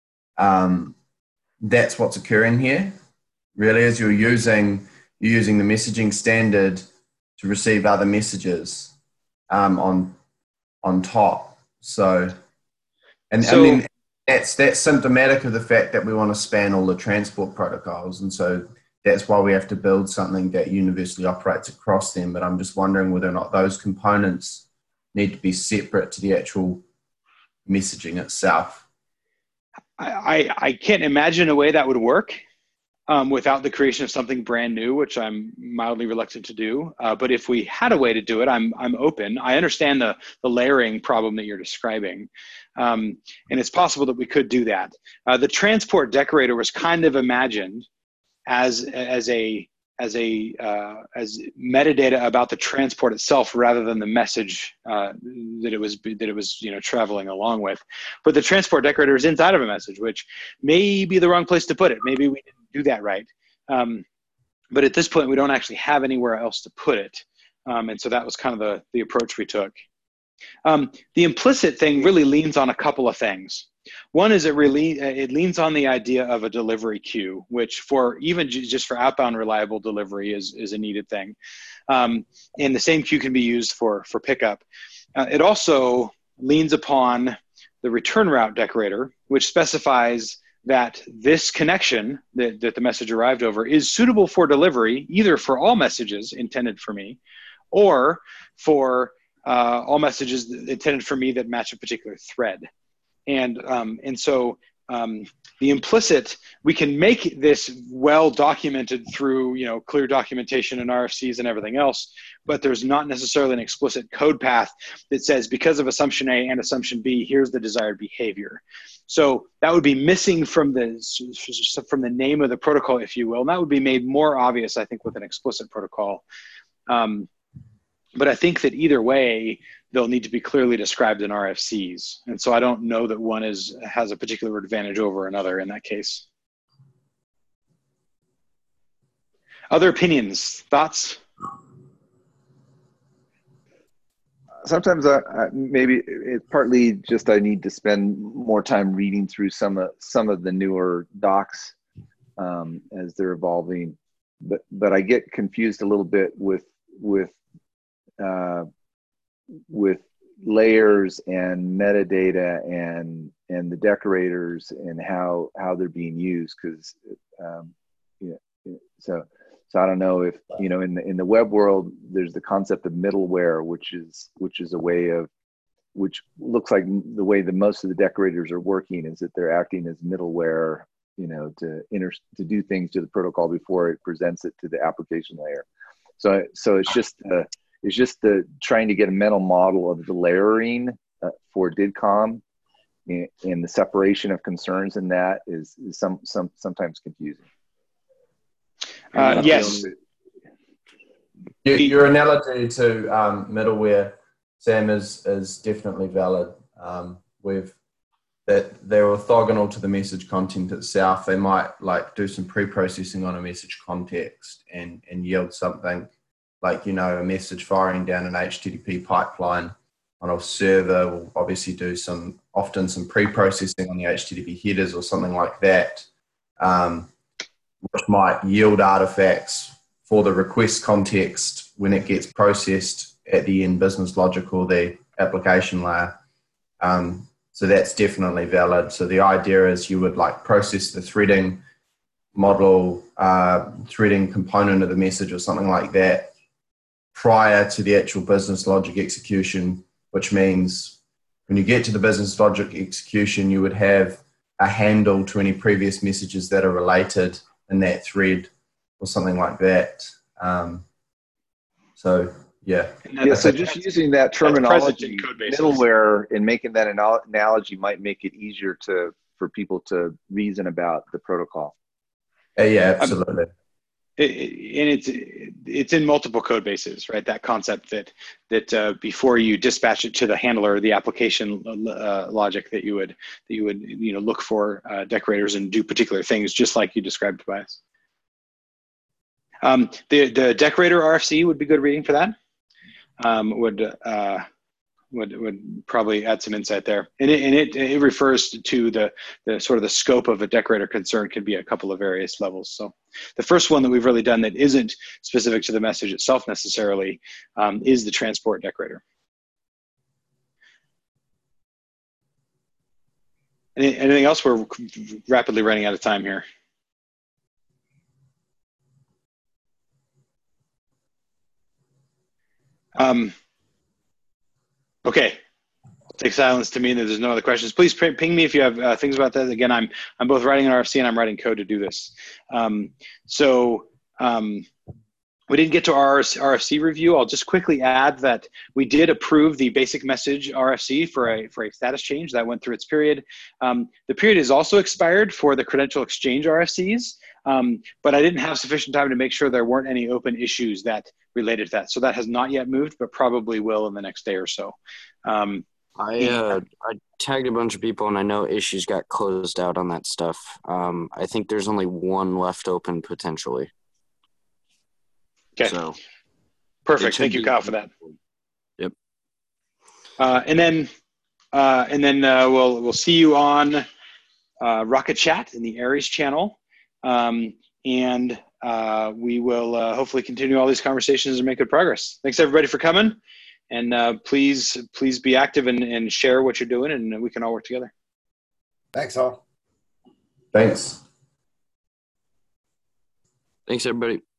um, that's what's occurring here. Really, is you're using, you're using the messaging standard to receive other messages um, on, on top. So, and So- I mean, that's, that's symptomatic of the fact that we want to span all the transport protocols. And so that's why we have to build something that universally operates across them. But I'm just wondering whether or not those components need to be separate to the actual messaging itself. I, I, I can't imagine a way that would work um, without the creation of something brand new, which I'm mildly reluctant to do. Uh, but if we had a way to do it, I'm I'm open. I understand the the layering problem that you're describing, um, and it's possible that we could do that. Uh, the transport decorator was kind of imagined as as a as a uh, as metadata about the transport itself rather than the message uh, that it was that it was you know traveling along with. But the transport decorator is inside of a message, which may be the wrong place to put it. Maybe we didn't do that right. Um, but at this point, we don't actually have anywhere else to put it, um, and so that was kind of the the approach we took. Um, the implicit thing really leans on a couple of things. One is it really it leans on the idea of a delivery queue, which for even j- just for outbound reliable delivery is is a needed thing, um, and the same queue can be used for for pickup. Uh, it also leans upon the return route decorator, which specifies that this connection that, that the message arrived over is suitable for delivery, either for all messages intended for me, or for uh, all messages intended for me that match a particular thread. And um, and so um, the implicit, we can make this well documented through you know clear documentation and R F Cs and everything else, but there's not necessarily an explicit code path that says because of assumption A and assumption B, here's the desired behavior. So that would be missing from the from the name of the protocol, if you will, and that would be made more obvious, I think, with an explicit protocol. Um, but I think that either way, they'll need to be clearly described in R F Cs. And so I don't know that one is has a particular advantage over another in that case. Other opinions, thoughts? Sometimes I, I, maybe it's partly just I need to spend more time reading through some of some of the newer docs um, as they're evolving, but but I get confused a little bit with with uh, with layers and metadata and and the decorators and how how they're being used, because um, yeah, so. So I don't know if, you know, in the, in the web world, there's the concept of middleware, which is, which is a way of, which looks like the way that most of the decorators are working is that they're acting as middleware, you know, to inter, to do things to the protocol before it presents it to the application layer. So, so it's just, uh, it's just the trying to get a mental model of the layering uh, for DIDComm and, and the separation of concerns in that is, is some, some, sometimes confusing. Uh, yes. Your, your analogy to um, middleware, Sam, is is definitely valid. Um, we've that they're orthogonal to the message content itself. They might like do some pre-processing on a message context and and yield something like, you know, a message firing down an H T T P pipeline on a server. Will obviously do some often some pre-processing on the H T T P headers or something like that. Um, which might yield artifacts for the request context when it gets processed at the end business logic or the application layer. Um, so that's definitely valid. So the idea is you would like process the threading model, uh, threading component of the message or something like that prior to the actual business logic execution, which means when you get to the business logic execution, you would have a handle to any previous messages that are related in that thread or something like that. Um, so, yeah. Yeah, so just using that terminology, middleware, and making that analogy might make it easier to for people to reason about the protocol. Uh, yeah, absolutely. Um, it, it, and it's it's in multiple code bases, right? That concept that that uh, before you dispatch it to the handler, the application uh, logic that you would that you would you know look for uh, decorators and do particular things, just like you described, Tobias. Um, the the decorator R F C would be good reading for that. Um, would uh, would would probably add some insight there, and it and it, it refers to the the sort of the scope of a decorator concern can be a couple of various levels. So the first one that we've really done that isn't specific to the message itself necessarily um, is the transport decorator. Any, anything else? We're rapidly running out of time here. Um, okay, I'll take silence to mean that there's no other questions. Please ping me if you have uh, things about that. Again, I'm I'm both writing an R F C and I'm writing code to do this. Um, so um, we didn't get to our R F C review. I'll just quickly add that we did approve the basic message R F C for a for a status change that went through its period. Um, the period is also expired for the credential exchange R F Cs, um, but I didn't have sufficient time to make sure there weren't any open issues that related to that. So that has not yet moved, but probably will in the next day or so. Um, I uh, I tagged a bunch of people, and I know issues got closed out on that stuff. Um, I think there's only one left open potentially. Okay. So, perfect. Thank you, Kyle, for that. Yep. Uh, and then, uh, and then uh, we'll we'll see you on uh, Rocket Chat in the Aries channel, um, and uh, we will uh, hopefully continue all these conversations and make good progress. Thanks everybody for coming, and uh, please please be active and, and share what you're doing, and we can all work together. Thanks all. Thanks. Thanks everybody.